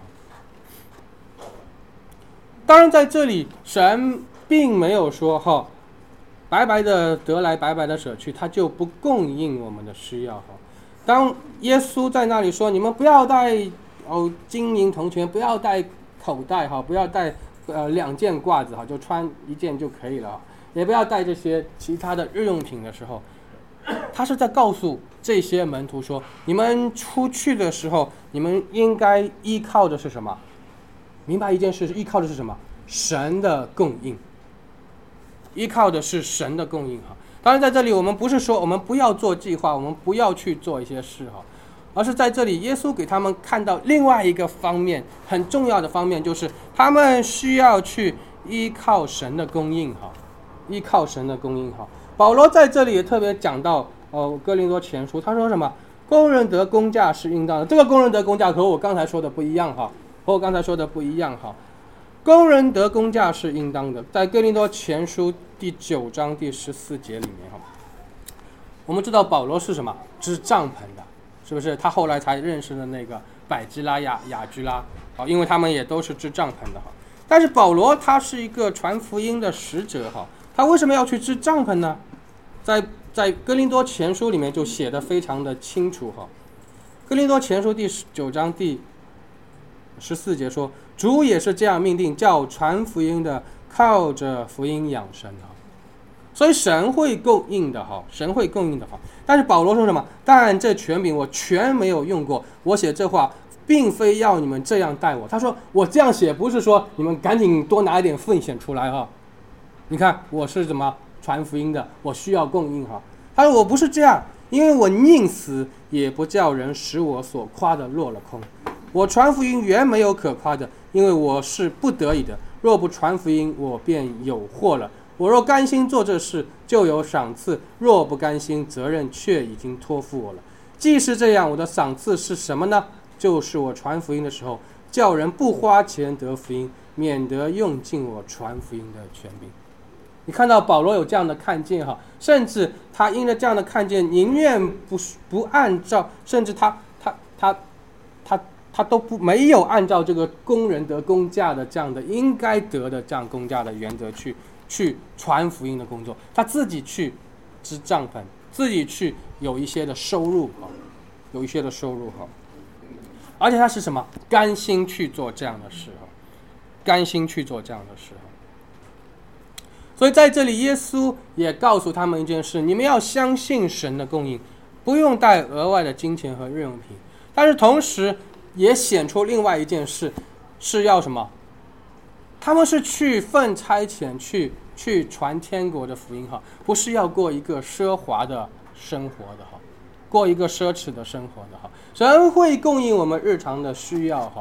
当然在这里神并没有说哈，白白的得来白白的舍去，他就不供应我们的需要哈。当耶稣在那里说：“你们不要带哦金银铜钱，不要带口袋哈，不要带呃两件褂子哈，就穿一件就可以了，也不要带这些其他的日用品”的时候，他是在告诉这些门徒说：“你们出去的时候，你们应该依靠的是什么？明白一件事，依靠的是什么？神的供应，依靠的是神的供应哈。当然在这里我们不是说我们不要做计划，我们不要去做一些事哈，而是在这里耶稣给他们看到另外一个方面，很重要的方面，就是他们需要去依靠神的供应哈，依靠神的供应哈。保罗在这里也特别讲到哦，哥林多前书，他说什么？工人得工价是应当的。这个工人得工价和我刚才说的不一样哈，和我刚才说的不一样哈。工人得工价是应当的，在哥林多前书第九章第十四节里面哈，我们知道保罗是什么？织帐篷的，是不是？他后来才认识了那个百基拉、雅雅居拉，因为他们也都是织帐篷的哈。但是保罗他是一个传福音的使者哈，他为什么要去织帐篷呢？在在哥林多前书里面就写得非常的清楚哈。哥林多前书第九章第十四节说，主也是这样命定，叫传福音的靠着福音养生哈。所以神会供应的哈，神会供应的哈。但是保罗说什么？但这权柄我全没有用过，我写这话并非要你们这样待我。他说我这样写不是说你们赶紧多拿一点奉献出来哈。你看我是怎么传福音的，我需要供应哈。他说我不是这样，因为我宁死也不叫人使我所夸的落了空。我传福音原没有可夸的，因为我是不得已的。若不传福音，我便有祸了。我若甘心做这事，就有赏赐；若不甘心，责任却已经托付我了。既是这样，我的赏赐是什么呢？就是我传福音的时候，叫人不花钱得福音，免得用尽我传福音的权柄。你看到保罗有这样的看见哈，甚至他因着这样的看见，宁愿不不按照，甚至他他他他他都不没有按照这个工人得工价的这样的应该得的这样工价的原则去去传福音的工作，他自己去织帐篷，自己去有一些的收入哈，有一些的收入哈，而且他是什么？甘心去做这样的事哈，甘心去做这样的事哈。所以在这里，耶稣也告诉他们一件事：你们要相信神的供应，不用带额外的金钱和日用品。但是同时也显出另外一件事，是要什么？他们是去奉差遣，去去传天国的福音哈，不是要过一个奢华的生活的哈，过一个奢侈的生活的哈。神会供应我们日常的需要哈，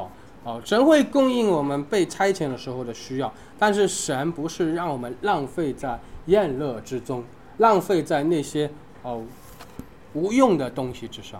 哦，神会供应我们被差遣的时候的需要，但是神不是让我们浪费在宴乐之中，浪费在那些哦无用的东西之上。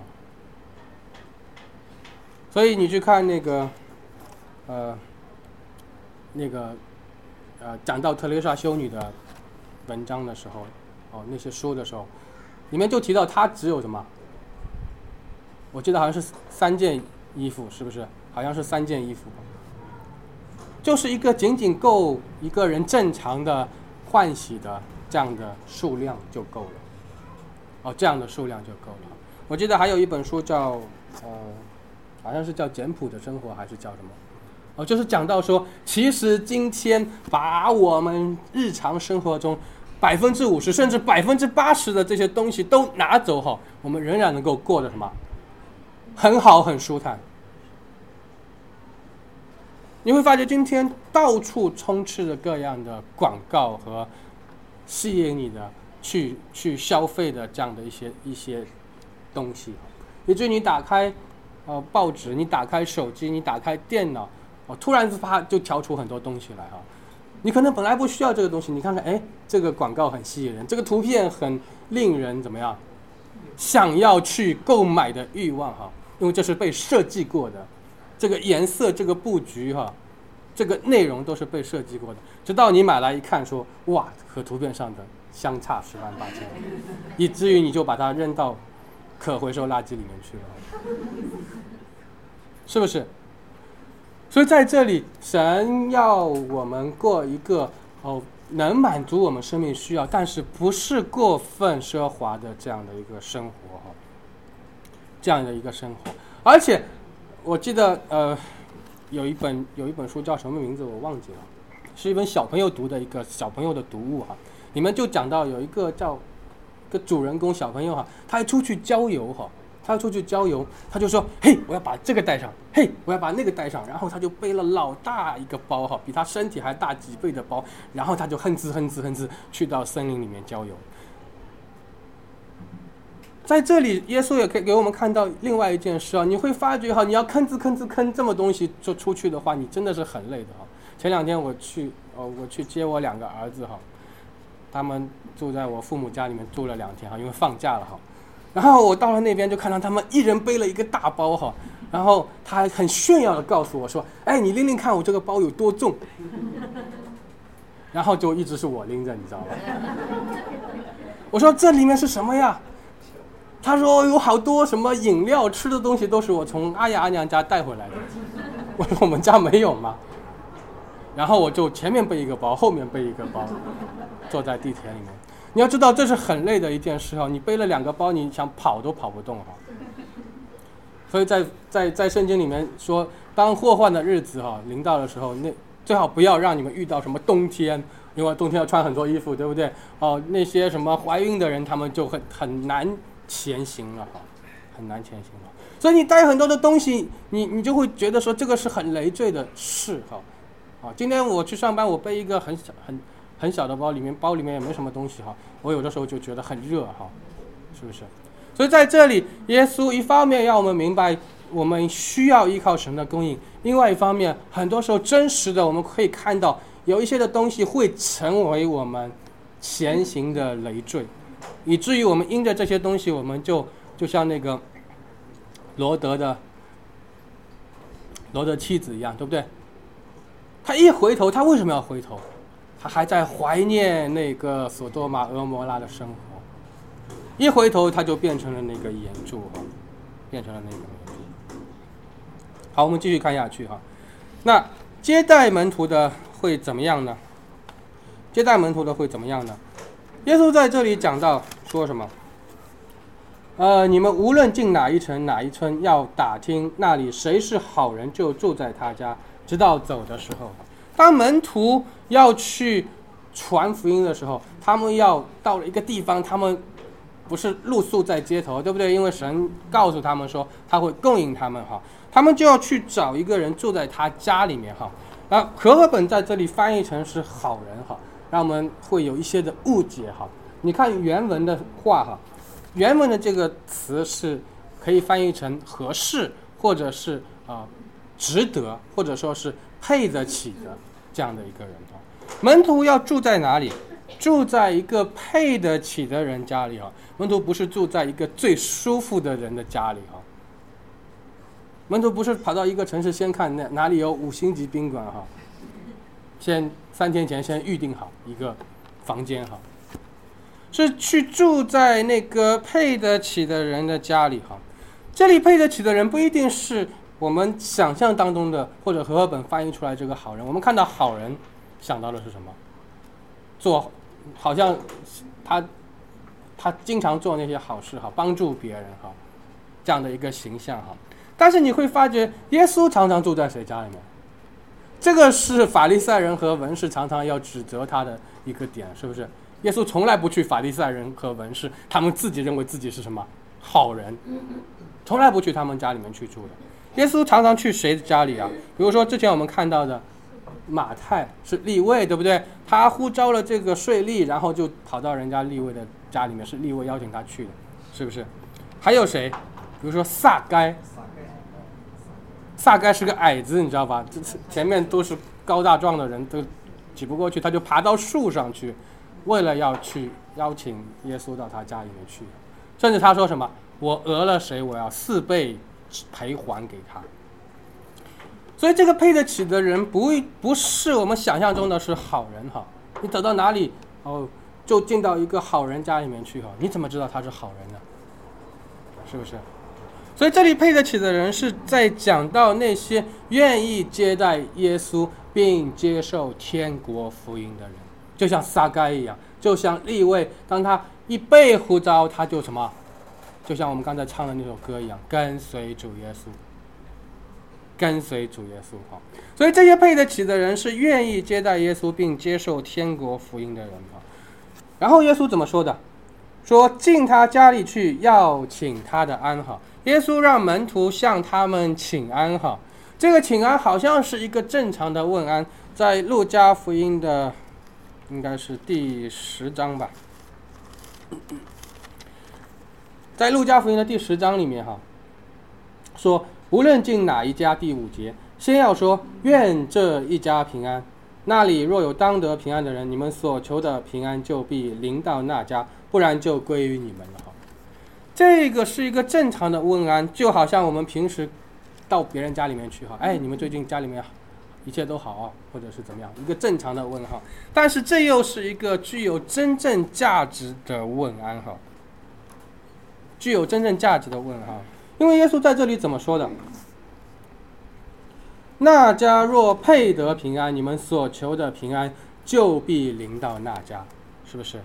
所以你去看那个呃那个呃讲到特蕾莎修女的文章的时候，哦那些书的时候，里面就提到她只有什么？我记得好像是三件衣服，是不是？好像是三件衣服，就是一个仅仅够一个人正常的换洗的这样的数量就够了。哦，这样的数量就够了。我记得还有一本书叫呃，好像是叫《简朴的生活》还是叫什么？哦，就是讲到说，其实今天把我们日常生活中百分之五十甚至百分之八十的这些东西都拿走后，我们仍然能够过得什么很好很舒坦。你会发觉今天到处充斥着各样的广告和吸引你的去去消费的这样的一些一些东西，以至于你打开呃报纸，你打开手机，你打开电脑，哦，突然发就调出很多东西来哈。你可能本来不需要这个东西，你看看，哎，这个广告很吸引人，这个图片很令人怎么样，想要去购买的欲望哈，因为这是被设计过的。这个颜色、这个布局哈，这个内容都是被设计过的。直到你买来一看说，哇，和图片上的相差十万八千，以至于你就把它扔到可回收垃圾里面去了，是不是？所以在这里，神要我们过一个哦能满足我们生命需要，但是不是过分奢华的这样的一个生活哈，这样的一个生活，而且。我记得呃，有一本有一本书叫什么名字我忘记了，是一本小朋友读的一个小朋友的读物哈。里面就讲到有一个叫个主人公小朋友哈，他还出去郊游哈，他出去郊游，他就说嘿，我要把这个带上，嘿，我要把那个带上，然后他就背了老大一个包哈，比他身体还大几倍的包，然后他就哼哧哼哧哼哧去到森林里面郊游。在这里，耶稣也可以给我们看到另外一件事啊，你会发觉哈，你要吭哧吭哧吭这么东西就出去的话，你真的是很累的哈。前两天我去，呃，我去接我两个儿子哈，他们住在我父母家里面住了两天哈，因为放假了哈。然后我到了那边就看到他们一人背了一个大包哈，然后他还很炫耀的告诉我说：“哎，你拎拎看我这个包有多重。”然后就一直是我拎着，你知道吗？我说这里面是什么呀？他说有好多什么饮料吃的东西都是我从阿爷阿娘家带回来的。我说我们家没有吗？然后我就前面背一个包，后面背一个包，坐在地铁里面。你要知道这是很累的一件事哦，你背了两个包，你想跑都跑不动哈。所以在在在圣经里面说，当祸患的日子哈临到的时候，那最好不要让你们遇到什么冬天，因为冬天要穿很多衣服，对不对？哦，那些什么怀孕的人，他们就很很难前行了哈，很难前行了。所以你带很多的东西，你你就会觉得说这个是很累赘的事哈。啊，今天我去上班，我背一个很小很很小的包，里面包里面也没什么东西哈，我有的时候就觉得很热哈，是不是？所以在这里，耶稣一方面让我们明白我们需要依靠神的供应，另外一方面，很多时候真实的我们可以看到有一些的东西会成为我们前行的累赘，以至于我们因着这些东西，我们就就像那个罗德的罗德妻子一样，对不对？他一回头，他为什么要回头？他还在怀念那个索多玛俄摩拉的生活。一回头，他就变成了那个岩柱哈，变成了那个岩柱。好，我们继续看下去哈。那接待门徒的会怎么样呢？接待门徒的会怎么样呢？耶稣在这里讲到说什么？呃，你们无论进哪一城哪一村，要打听那里谁是好人，就住在他家，直到走的时候。当门徒要去传福音的时候，他们要到了一个地方，他们不是露宿在街头，对不对？因为神告诉他们说他会供应他们哈，他们就要去找一个人住在他家里面哈。那和合本在这里翻译成是好人哈，让我们会有一些的误解哈。你看原文的话哈，原文的这个词是可以翻译成合适，或者是啊、呃、 值得或者说是配得起的这样的一个人。门徒要住在哪里？住在一个配得起的人家里。门徒不是住在一个最舒服的人的家里。门徒不是跑到一个城市先看哪哪里有五星级宾馆，先三天前先预定好一个房间，是去住在那个配得起的人的家里。这里配得起的人不一定是我们想象当中的，或者和合本翻译出来这个好人。我们看到好人想到的是什么？做好像他他经常做那些好事，帮助别人，这样的一个形象。但是你会发觉耶稣常常住在谁家里面？这个是法利赛人和文士常常要指责他的一个点，是不是？耶稣从来不去法利赛人和文士，他们自己认为自己是什么好人，从来不去他们家里面去住的。耶稣常常去谁的家里啊？比如说之前我们看到的马太是利未，对不对？他呼召了这个税吏，然后就跑到人家利未的家里面，是利未邀请他去的，是不是？还有谁？比如说撒该，撒该是个矮子，你知道吧？前面都是高大壮的人，都挤不过去，他就爬到树上去，为了要去邀请耶稣到他家里面去。甚至他说什么？我讹了谁，我要四倍赔还给他。所以这个配得起的人不不是我们想象中的是好人哈。你走到哪里哦，就进到一个好人家里面去哈，你怎么知道他是好人呢？是不是？所以这里配得起的人是在讲到那些愿意接待耶稣并接受天国福音的人，就像撒该一样，就像利未，当他一被呼召，他就什么？就像我们刚才唱的那首歌一样，跟随主耶稣，跟随主耶稣。所以这些配得起的人是愿意接待耶稣并接受天国福音的人。然后耶稣怎么说的？说进他家里去，要请他的安。耶稣让门徒向他们请安。这个请安好像是一个正常的问安，在路加福音的应该是第十章吧，在路加福音的第十章里面哈，说无论进哪一家，第五节先要说愿这一家平安，那里若有当得平安的人，你们所求的平安就必临到那家，不然就归于你们了。这个是一个正常的问安，就好像我们平时到别人家里面去哈，哎，你们最近家里面一切都好啊，或者是怎么样，一个正常的问号。但是这又是一个具有真正价值的问安哈，具有真正价值的问号。因为耶稣在这里怎么说的？那家若配得平安，你们所求的平安就必临到那家，是不是？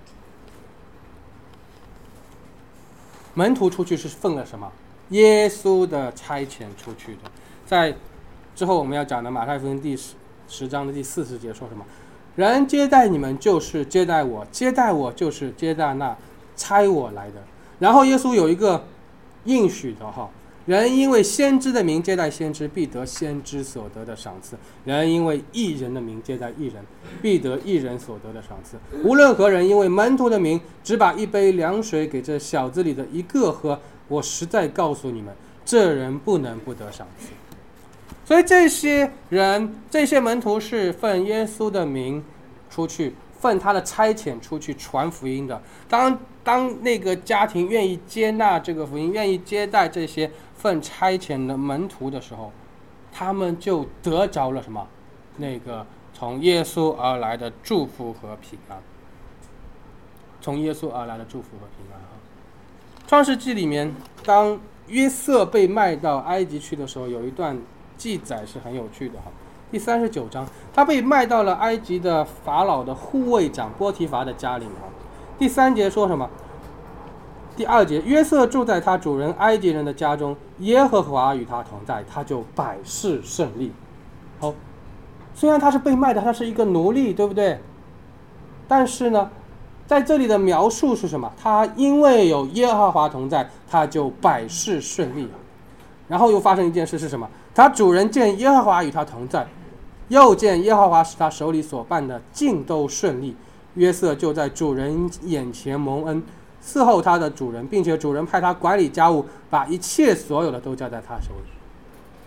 门徒出去是奉了什么？耶稣的差遣出去的。在之后我们要讲的马太福音第十十章的第四十节说什么？人接待你们就是接待我，接待我就是接待那差我来的。然后耶稣有一个应许的哈，人因为先知的名接待先知，必得先知所得的赏赐；人因为义人的名接待义人，必得义人所得的赏赐。无论何人因为门徒的名，只把一杯凉水给这小子里的一个喝，我实在告诉你们，这人不能不得赏赐。所以这些人，这些门徒是奉耶稣的名出去，奉他的差遣出去传福音的。当当那个家庭愿意接纳这个福音，愿意接待这些奉差遣的门徒的时候，他们就得着了什么？那个从耶稣而来的祝福和平安。从耶稣而来的祝福和平安。创世纪里面，当约瑟被卖到埃及去的时候，有一段记载是很有趣的哈。第三十九章，他被卖到了埃及的法老的护卫长波提乏的家里面。第三节说什么？第二节，约瑟住在他主人埃及人的家中，耶和华与他同在，他就百事胜利。好，虽然他是被卖的，他是一个奴隶，对不对？但是呢，在这里的描述是什么？他因为有耶和华同在，他就百事顺利。然后又发生一件事是什么？他主人见耶和华与他同在，又见耶和华使他手里所办的尽都顺利，约瑟就在主人眼前蒙恩，伺候他的主人，并且主人派他管理家务，把一切所有的都交在他手里。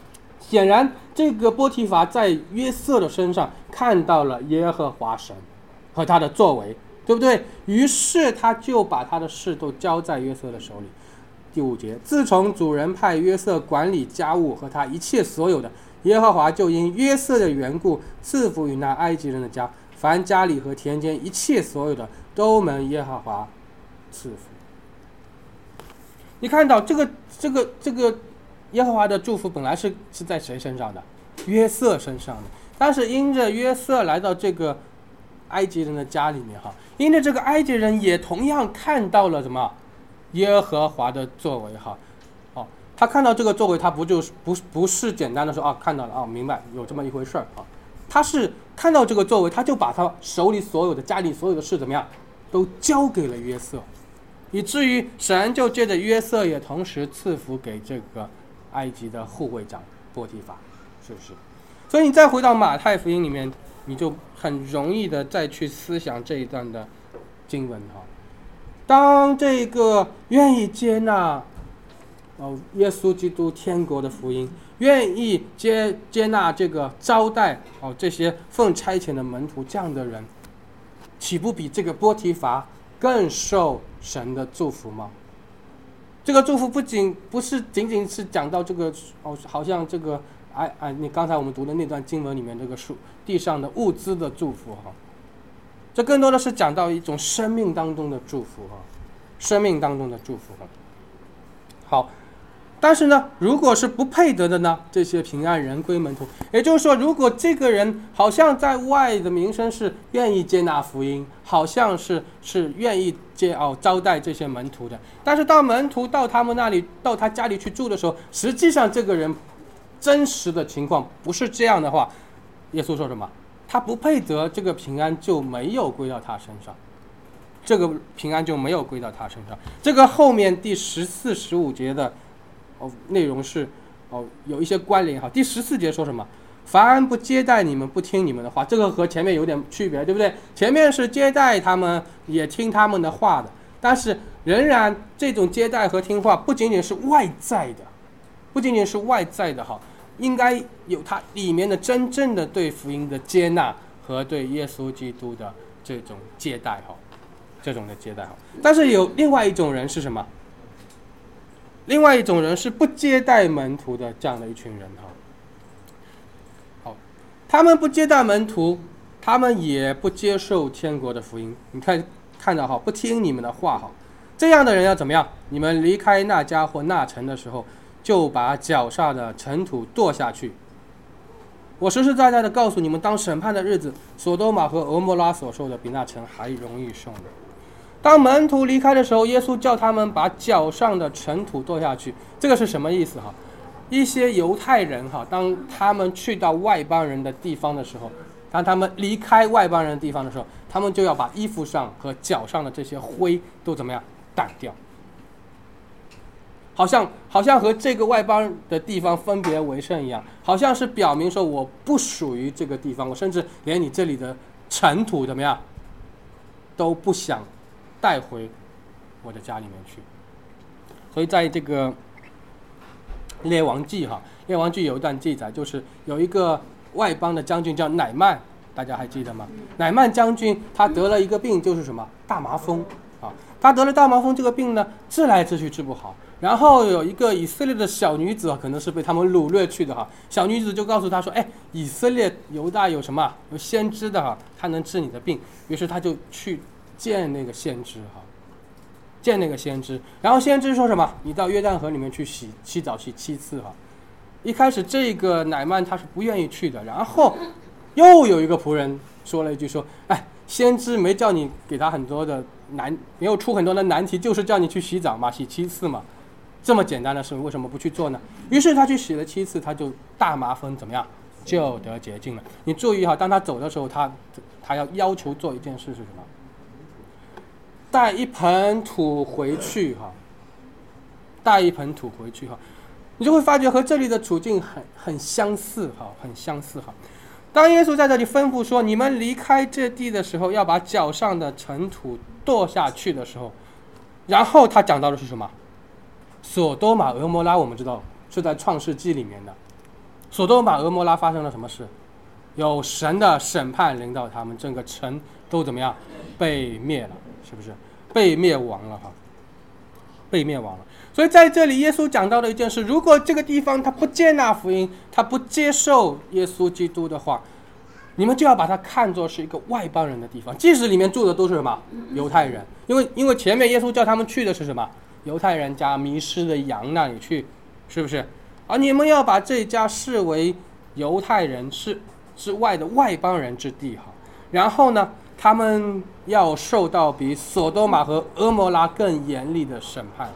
显然这个波提乏在约瑟的身上看到了耶和华神和他的作为，对不对？于是他就把他的事都交在约瑟的手里。第五节，自从主人派约瑟管理家务和他一切所有的，耶和华就因约瑟的缘故赐福于那埃及人的家，凡家里和田间一切所有的都蒙耶和华赐福。你看到这个这个这个耶和华的祝福本来是是在谁身上的？约瑟身上的。但是因着约瑟来到这个埃及人的家里面哈，因着这个埃及人也同样看到了什么？耶和华的作为哈，哦，他看到这个作为，他不就是不不是简单的说啊，看到了啊，明白有这么一回事儿啊，他是看到这个作为，他就把他手里所有的家里所有的事怎么样，都交给了约瑟，以至于神就借着约瑟也同时赐福给这个埃及的护卫长波提乏，是不是？所以你再回到马太福音里面，你就很容易的再去思想这一段的经文哈。当这个愿意接纳哦耶稣基督天国的福音，愿意接接纳这个招待哦这些奉差遣的门徒这样的人，岂不比这个波提乏更受神的祝福吗？这个祝福不仅不是仅仅是讲到这个哦，好像这个哎哎，你刚才我们读的那段经文里面这个树地上的物资的祝福哈。这更多的是讲到一种生命当中的祝福哈，生命当中的祝福哈。好，但是呢，如果是不配得的呢，这些平安人归门徒。也就是说，如果这个人好像在外的名声是愿意接纳福音，好像是是愿意接哦招待这些门徒的，但是到门徒到他们那里到他家里去住的时候，实际上这个人真实的情况不是这样的话，耶稣说什么？他不配得，这个平安就没有归到他身上，这个平安就没有归到他身上。这个后面第十四、十五节的哦内容是哦有一些关联哈。第十四节说什么？凡不接待你们、不听你们的话，这个和前面有点区别，对不对？前面是接待他们，也听他们的话的，但是仍然这种接待和听话不仅仅是外在的，不仅仅是外在的哈。应该有它里面的真正的对福音的接纳和对耶稣基督的这种接待哈，这种的接待哈。但是有另外一种人是什么？另外一种人是不接待门徒的这样的一群人哈。好，他们不接待门徒，他们也不接受天国的福音。你看看到哈，不听你们的话哈，这样的人要怎么样？你们离开那家或那城的时候，就把脚下的尘土跺下去。我实实在在的告诉你们，当审判的日子，索多玛和俄摩拉所受的比那城还容易受呢。当门徒离开的时候，耶稣叫他们把脚上的尘土跺下去。这个是什么意思哈？一些犹太人哈，当他们去到外邦人的地方的时候，当他们离开外邦人的地方的时候，他们就要把衣服上和脚上的这些灰都怎么样掸掉。好像好像和这个外邦的地方分别为圣一样，好像是表明说我不属于这个地方，我甚至连你这里的尘土怎么样都不想带回我的家里面去。所以在这个列王记哈，列王记有一段记载，就是有一个外邦的将军叫乃曼，大家还记得吗？乃曼将军他得了一个病，就是什么大麻风啊，他得了大麻风这个病呢，治来治去治不好。然后有一个以色列的小女子，可能是被他们掳掠去的哈。小女子就告诉他说：“哎，以色列犹大有什么？有先知的哈，他能治你的病。”于是他就去见那个先知哈，见那个先知。然后先知说什么？你到约旦河里面去洗洗澡洗七次哈。一开始这个乃曼他是不愿意去的，然后又有一个仆人说了一句说：“哎，先知没叫你给他很多的难，没有出很多的难题，就是叫你去洗澡嘛，洗七次嘛。”这么简单的事为什么不去做呢？于是他去洗了七次，他就大麻风怎么样就得洁净了。你注意哈，当他走的时候，他他要要求做一件事是什么？带一盆土回去哈，带一盆土回去哈，你就会发觉和这里的处境很很相似哈，很相似哈。当耶稣在这里吩咐说你们离开这地的时候，要把脚上的尘土跺下去的时候，然后他讲到的是什么？索多玛、俄摩拉，我们知道是在创世纪里面的， 索多玛、俄摩拉发生了什么事？有神的审判临到他们，整个城都怎么样？被灭了，是不是？被灭亡了哈，被灭亡了。所以在这里，耶稣讲到的一件事：如果这个地方他不接纳福音，他不接受耶稣基督的话，你们就要把它看作是一个外邦人的地方，即使里面住的都是什么犹太人，因为因为前面耶稣叫他们去的是什么？犹太人家迷失的羊那里去，是不是？而你们要把这家视为犹太人是之外的外邦人之地哈。然后呢，他们要受到比索多玛和俄摩拉更严厉的审判。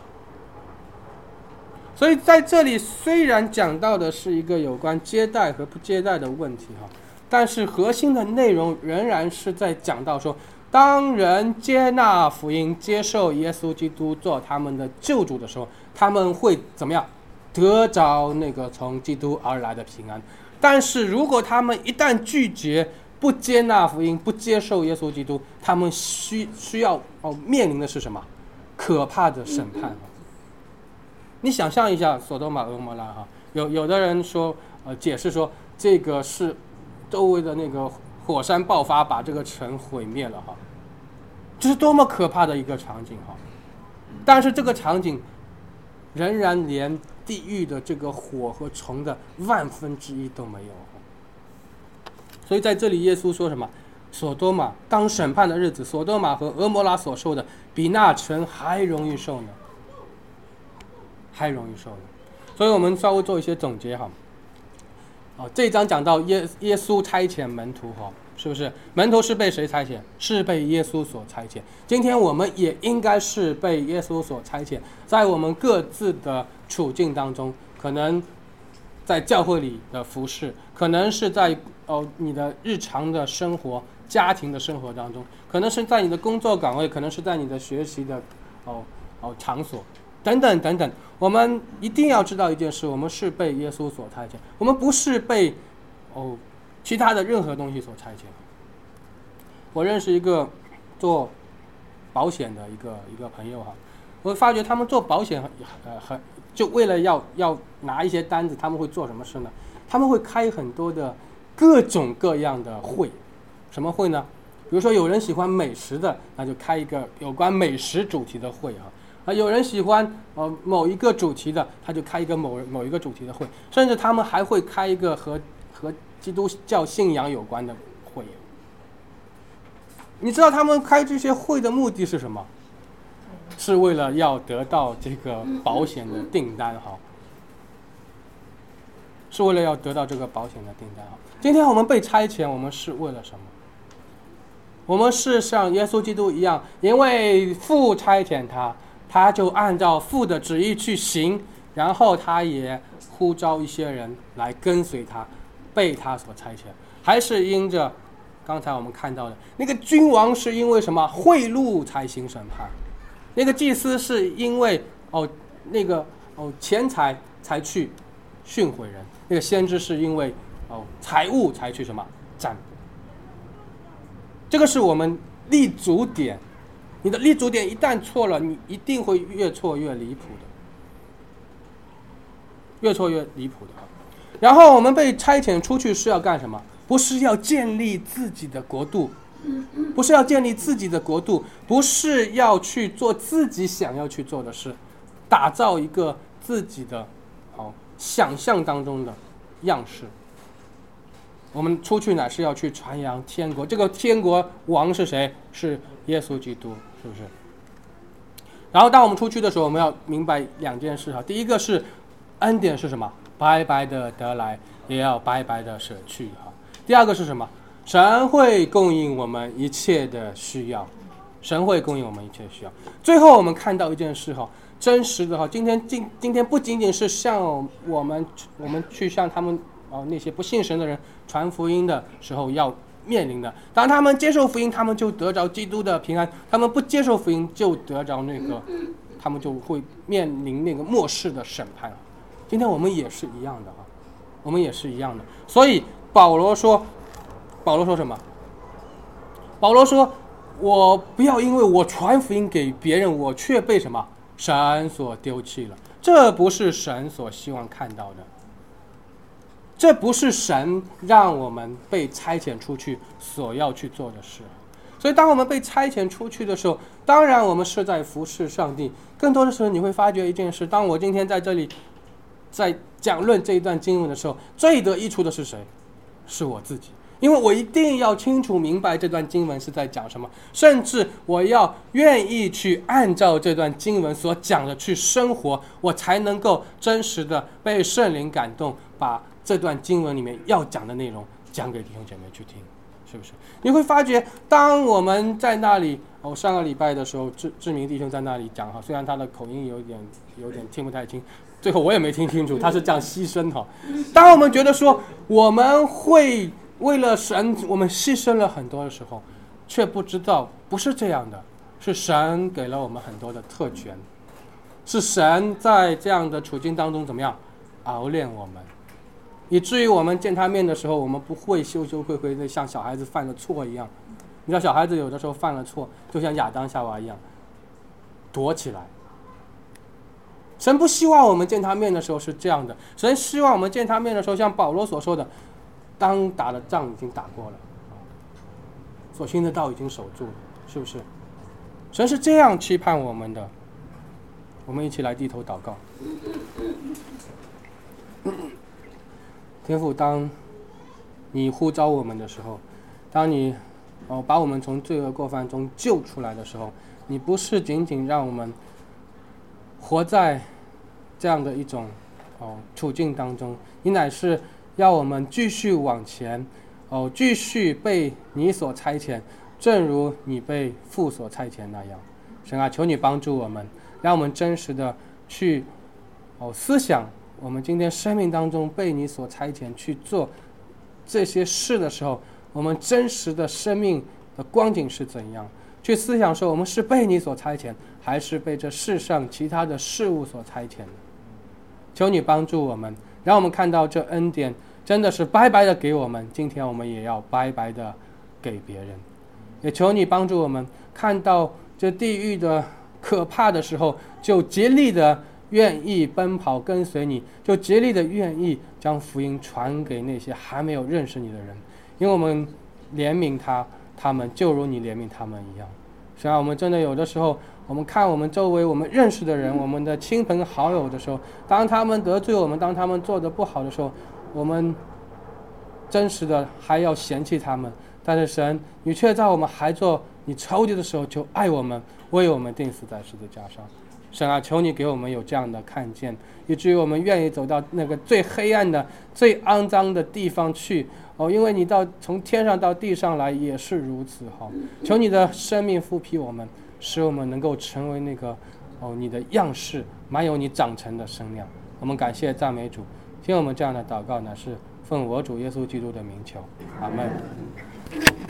所以在这里虽然讲到的是一个有关接待和不接待的问题哈，但是核心的内容仍然是在讲到说，当人接纳福音，接受耶稣基督做他们的救主的时候，他们会怎么样？得着那个从基督而来的平安。但是如果他们一旦拒绝，不接纳福音，不接受耶稣基督，他们需需要哦面临的是什么？可怕的审判。你想象一下索多玛俄摩拉哈，有有的人说呃解释说这个是周围的那个火山爆发把这个城毁灭了哈，这是多么可怕的一个场景哈！但是这个场景仍然连地狱的这个火和虫的万分之一都没有。所以在这里耶稣说什么？索多玛当审判的日子，索多玛和俄摩拉所受的比那城还容易受呢，还容易受呢。所以我们稍微做一些总结哈。哦，这一章讲到耶耶稣差遣门徒哈，是不是？门徒是被谁差遣？是被耶稣所差遣。今天我们也应该是被耶稣所差遣，在我们各自的处境当中，可能在教会里的服事，可能是在哦你的日常的生活、家庭的生活当中，可能是在你的工作岗位，可能是在你的学习的哦哦场所。等等等等，我们一定要知道一件事，我们是被耶稣所差遣，我们不是被哦其他的任何东西所差遣。我认识一个做保险的一个一个朋友哈，我发觉他们做保险呃很就为了要要拿一些单子，他们会做什么事呢？他们会开很多的各种各样的会。什么会呢？比如说有人喜欢美食的，那就开一个有关美食主题的会哈。啊，有人喜欢呃某一个主题的，他就开一个某某一个主题的会，甚至他们还会开一个和和基督教信仰有关的会。你知道他们开这些会的目的是什么？是为了要得到这个保险的订单哈，是为了要得到这个保险的订单哈。今天我们被差遣，我们是为了什么？我们是像耶稣基督一样，因为父差遣他。他就按照父的旨意去行，然后他也呼召一些人来跟随他，被他所差遣。还是因着刚才我们看到的那个君王是因为什么贿赂才行审判，那个祭司是因为哦那个哦钱财才去训诲人，那个先知是因为哦财物才去什么占卜。这个是我们立足点。你的立足点一旦错了，你一定会越错越离谱的，越错越离谱的。然后我们被差遣出去是要干什么？不是要建立自己的国度，不是要建立自己的国度，不是要去做自己想要去做的事，打造一个自己的好想象当中的样式。我们出去乃是要去传扬天国，这个天国王是谁？是耶稣基督，是不是？然后当我们出去的时候，我们要明白两件事哈。第一个是恩典是什么？白白的得来，也要白白的舍去哈。第二个是什么？神会供应我们一切的需要，神会供应我们一切的需要。最后我们看到一件事哈，真实的哈，今天今今天不仅仅是向我们我们去向他们哦那些不信神的人传福音的时候要面临的，当他们接受福音，他们就得着基督的平安；他们不接受福音，就得着那个，他们就会面临那个末世的审判。今天我们也是一样的啊，我们也是一样的。所以保罗说，保罗说什么？保罗说：“我不要因为我传福音给别人，我却被什么神所丢弃了。”这不是神所希望看到的。 这不是神让我们被差遣出去所要去做的事。所以当我们被差遣出去的时候，当然我们是在服侍上帝。更多的时候你会发觉一件事，当我今天在这里在讲论这一段经文的时候，最得益处的是谁？是我自己。因为我一定要清楚明白这段经文是在讲什么，甚至我要愿意去按照这段经文所讲的去生活，我才能够真实的被圣灵感动，把这段经文里面要讲的内容讲给弟兄姐妹去听，是不是？你会发觉当我们在那里，哦，上个礼拜的时候志志明弟兄在那里讲哈，虽然他的口音有点有点听不太清，最后我也没听清楚他是这样牺牲哈。当我们觉得说我们会为了神我们牺牲了很多的时候，却不知道不是这样的，是神给了我们很多的特权，是神在这样的处境当中怎么样熬炼我们，以至于我们见他面的时候，我们不会羞羞愧愧的像小孩子犯了错一样。你知道小孩子有的时候犯了错，就像亚当夏娃一样躲起来。神不希望我们见他面的时候是这样的，神希望我们见他面的时候像保罗所说的，当打的仗已经打过了，所信的道已经守住了，是不是？神是这样期盼我们的。我们一起来低头祷告。天父，当你呼召我们的时候，当你哦把我们从罪恶过犯中救出来的时候，你不是仅仅让我们活在这样的一种哦处境当中，你乃是要我们继续往前，哦，继续被你所差遣，正如你被父所差遣那样。神啊，求你帮助我们，让我们真实的去哦思想我们今天生命当中被你所差遣去做这些事的时候，我们真实的生命的光景是怎样？去思想说，我们是被你所差遣，还是被这世上其他的事物所差遣的？求你帮助我们，让我们看到这恩典真的是白白的给我们，今天我们也要白白的给别人。也求你帮助我们看到这地狱的可怕的时候，就竭力的愿意奔跑跟随你，就竭力的愿意将福音传给那些还没有认识你的人，因为我们怜悯他他们就如你怜悯他们一样。虽然我们真的有的时候，我们看我们周围我们认识的人，我们的亲朋好友的时候，当他们得罪我们，当他们做得不好的时候，我们真实的还要嫌弃他们，但是神你却在我们还做你仇敌的时候就爱我们，为我们钉死在十字架上。神啊，求你给我们有这样的看见，以至于我们愿意走到那个最黑暗的最肮脏的地方去哦，因为你到从天上到地上来也是如此哈。求你的生命复辟我们，使我们能够成为那个哦你的样式，满有你长成的身量。我们感谢赞美主，听我们这样的祷告呢，是奉我主耶稣基督的名求，阿们。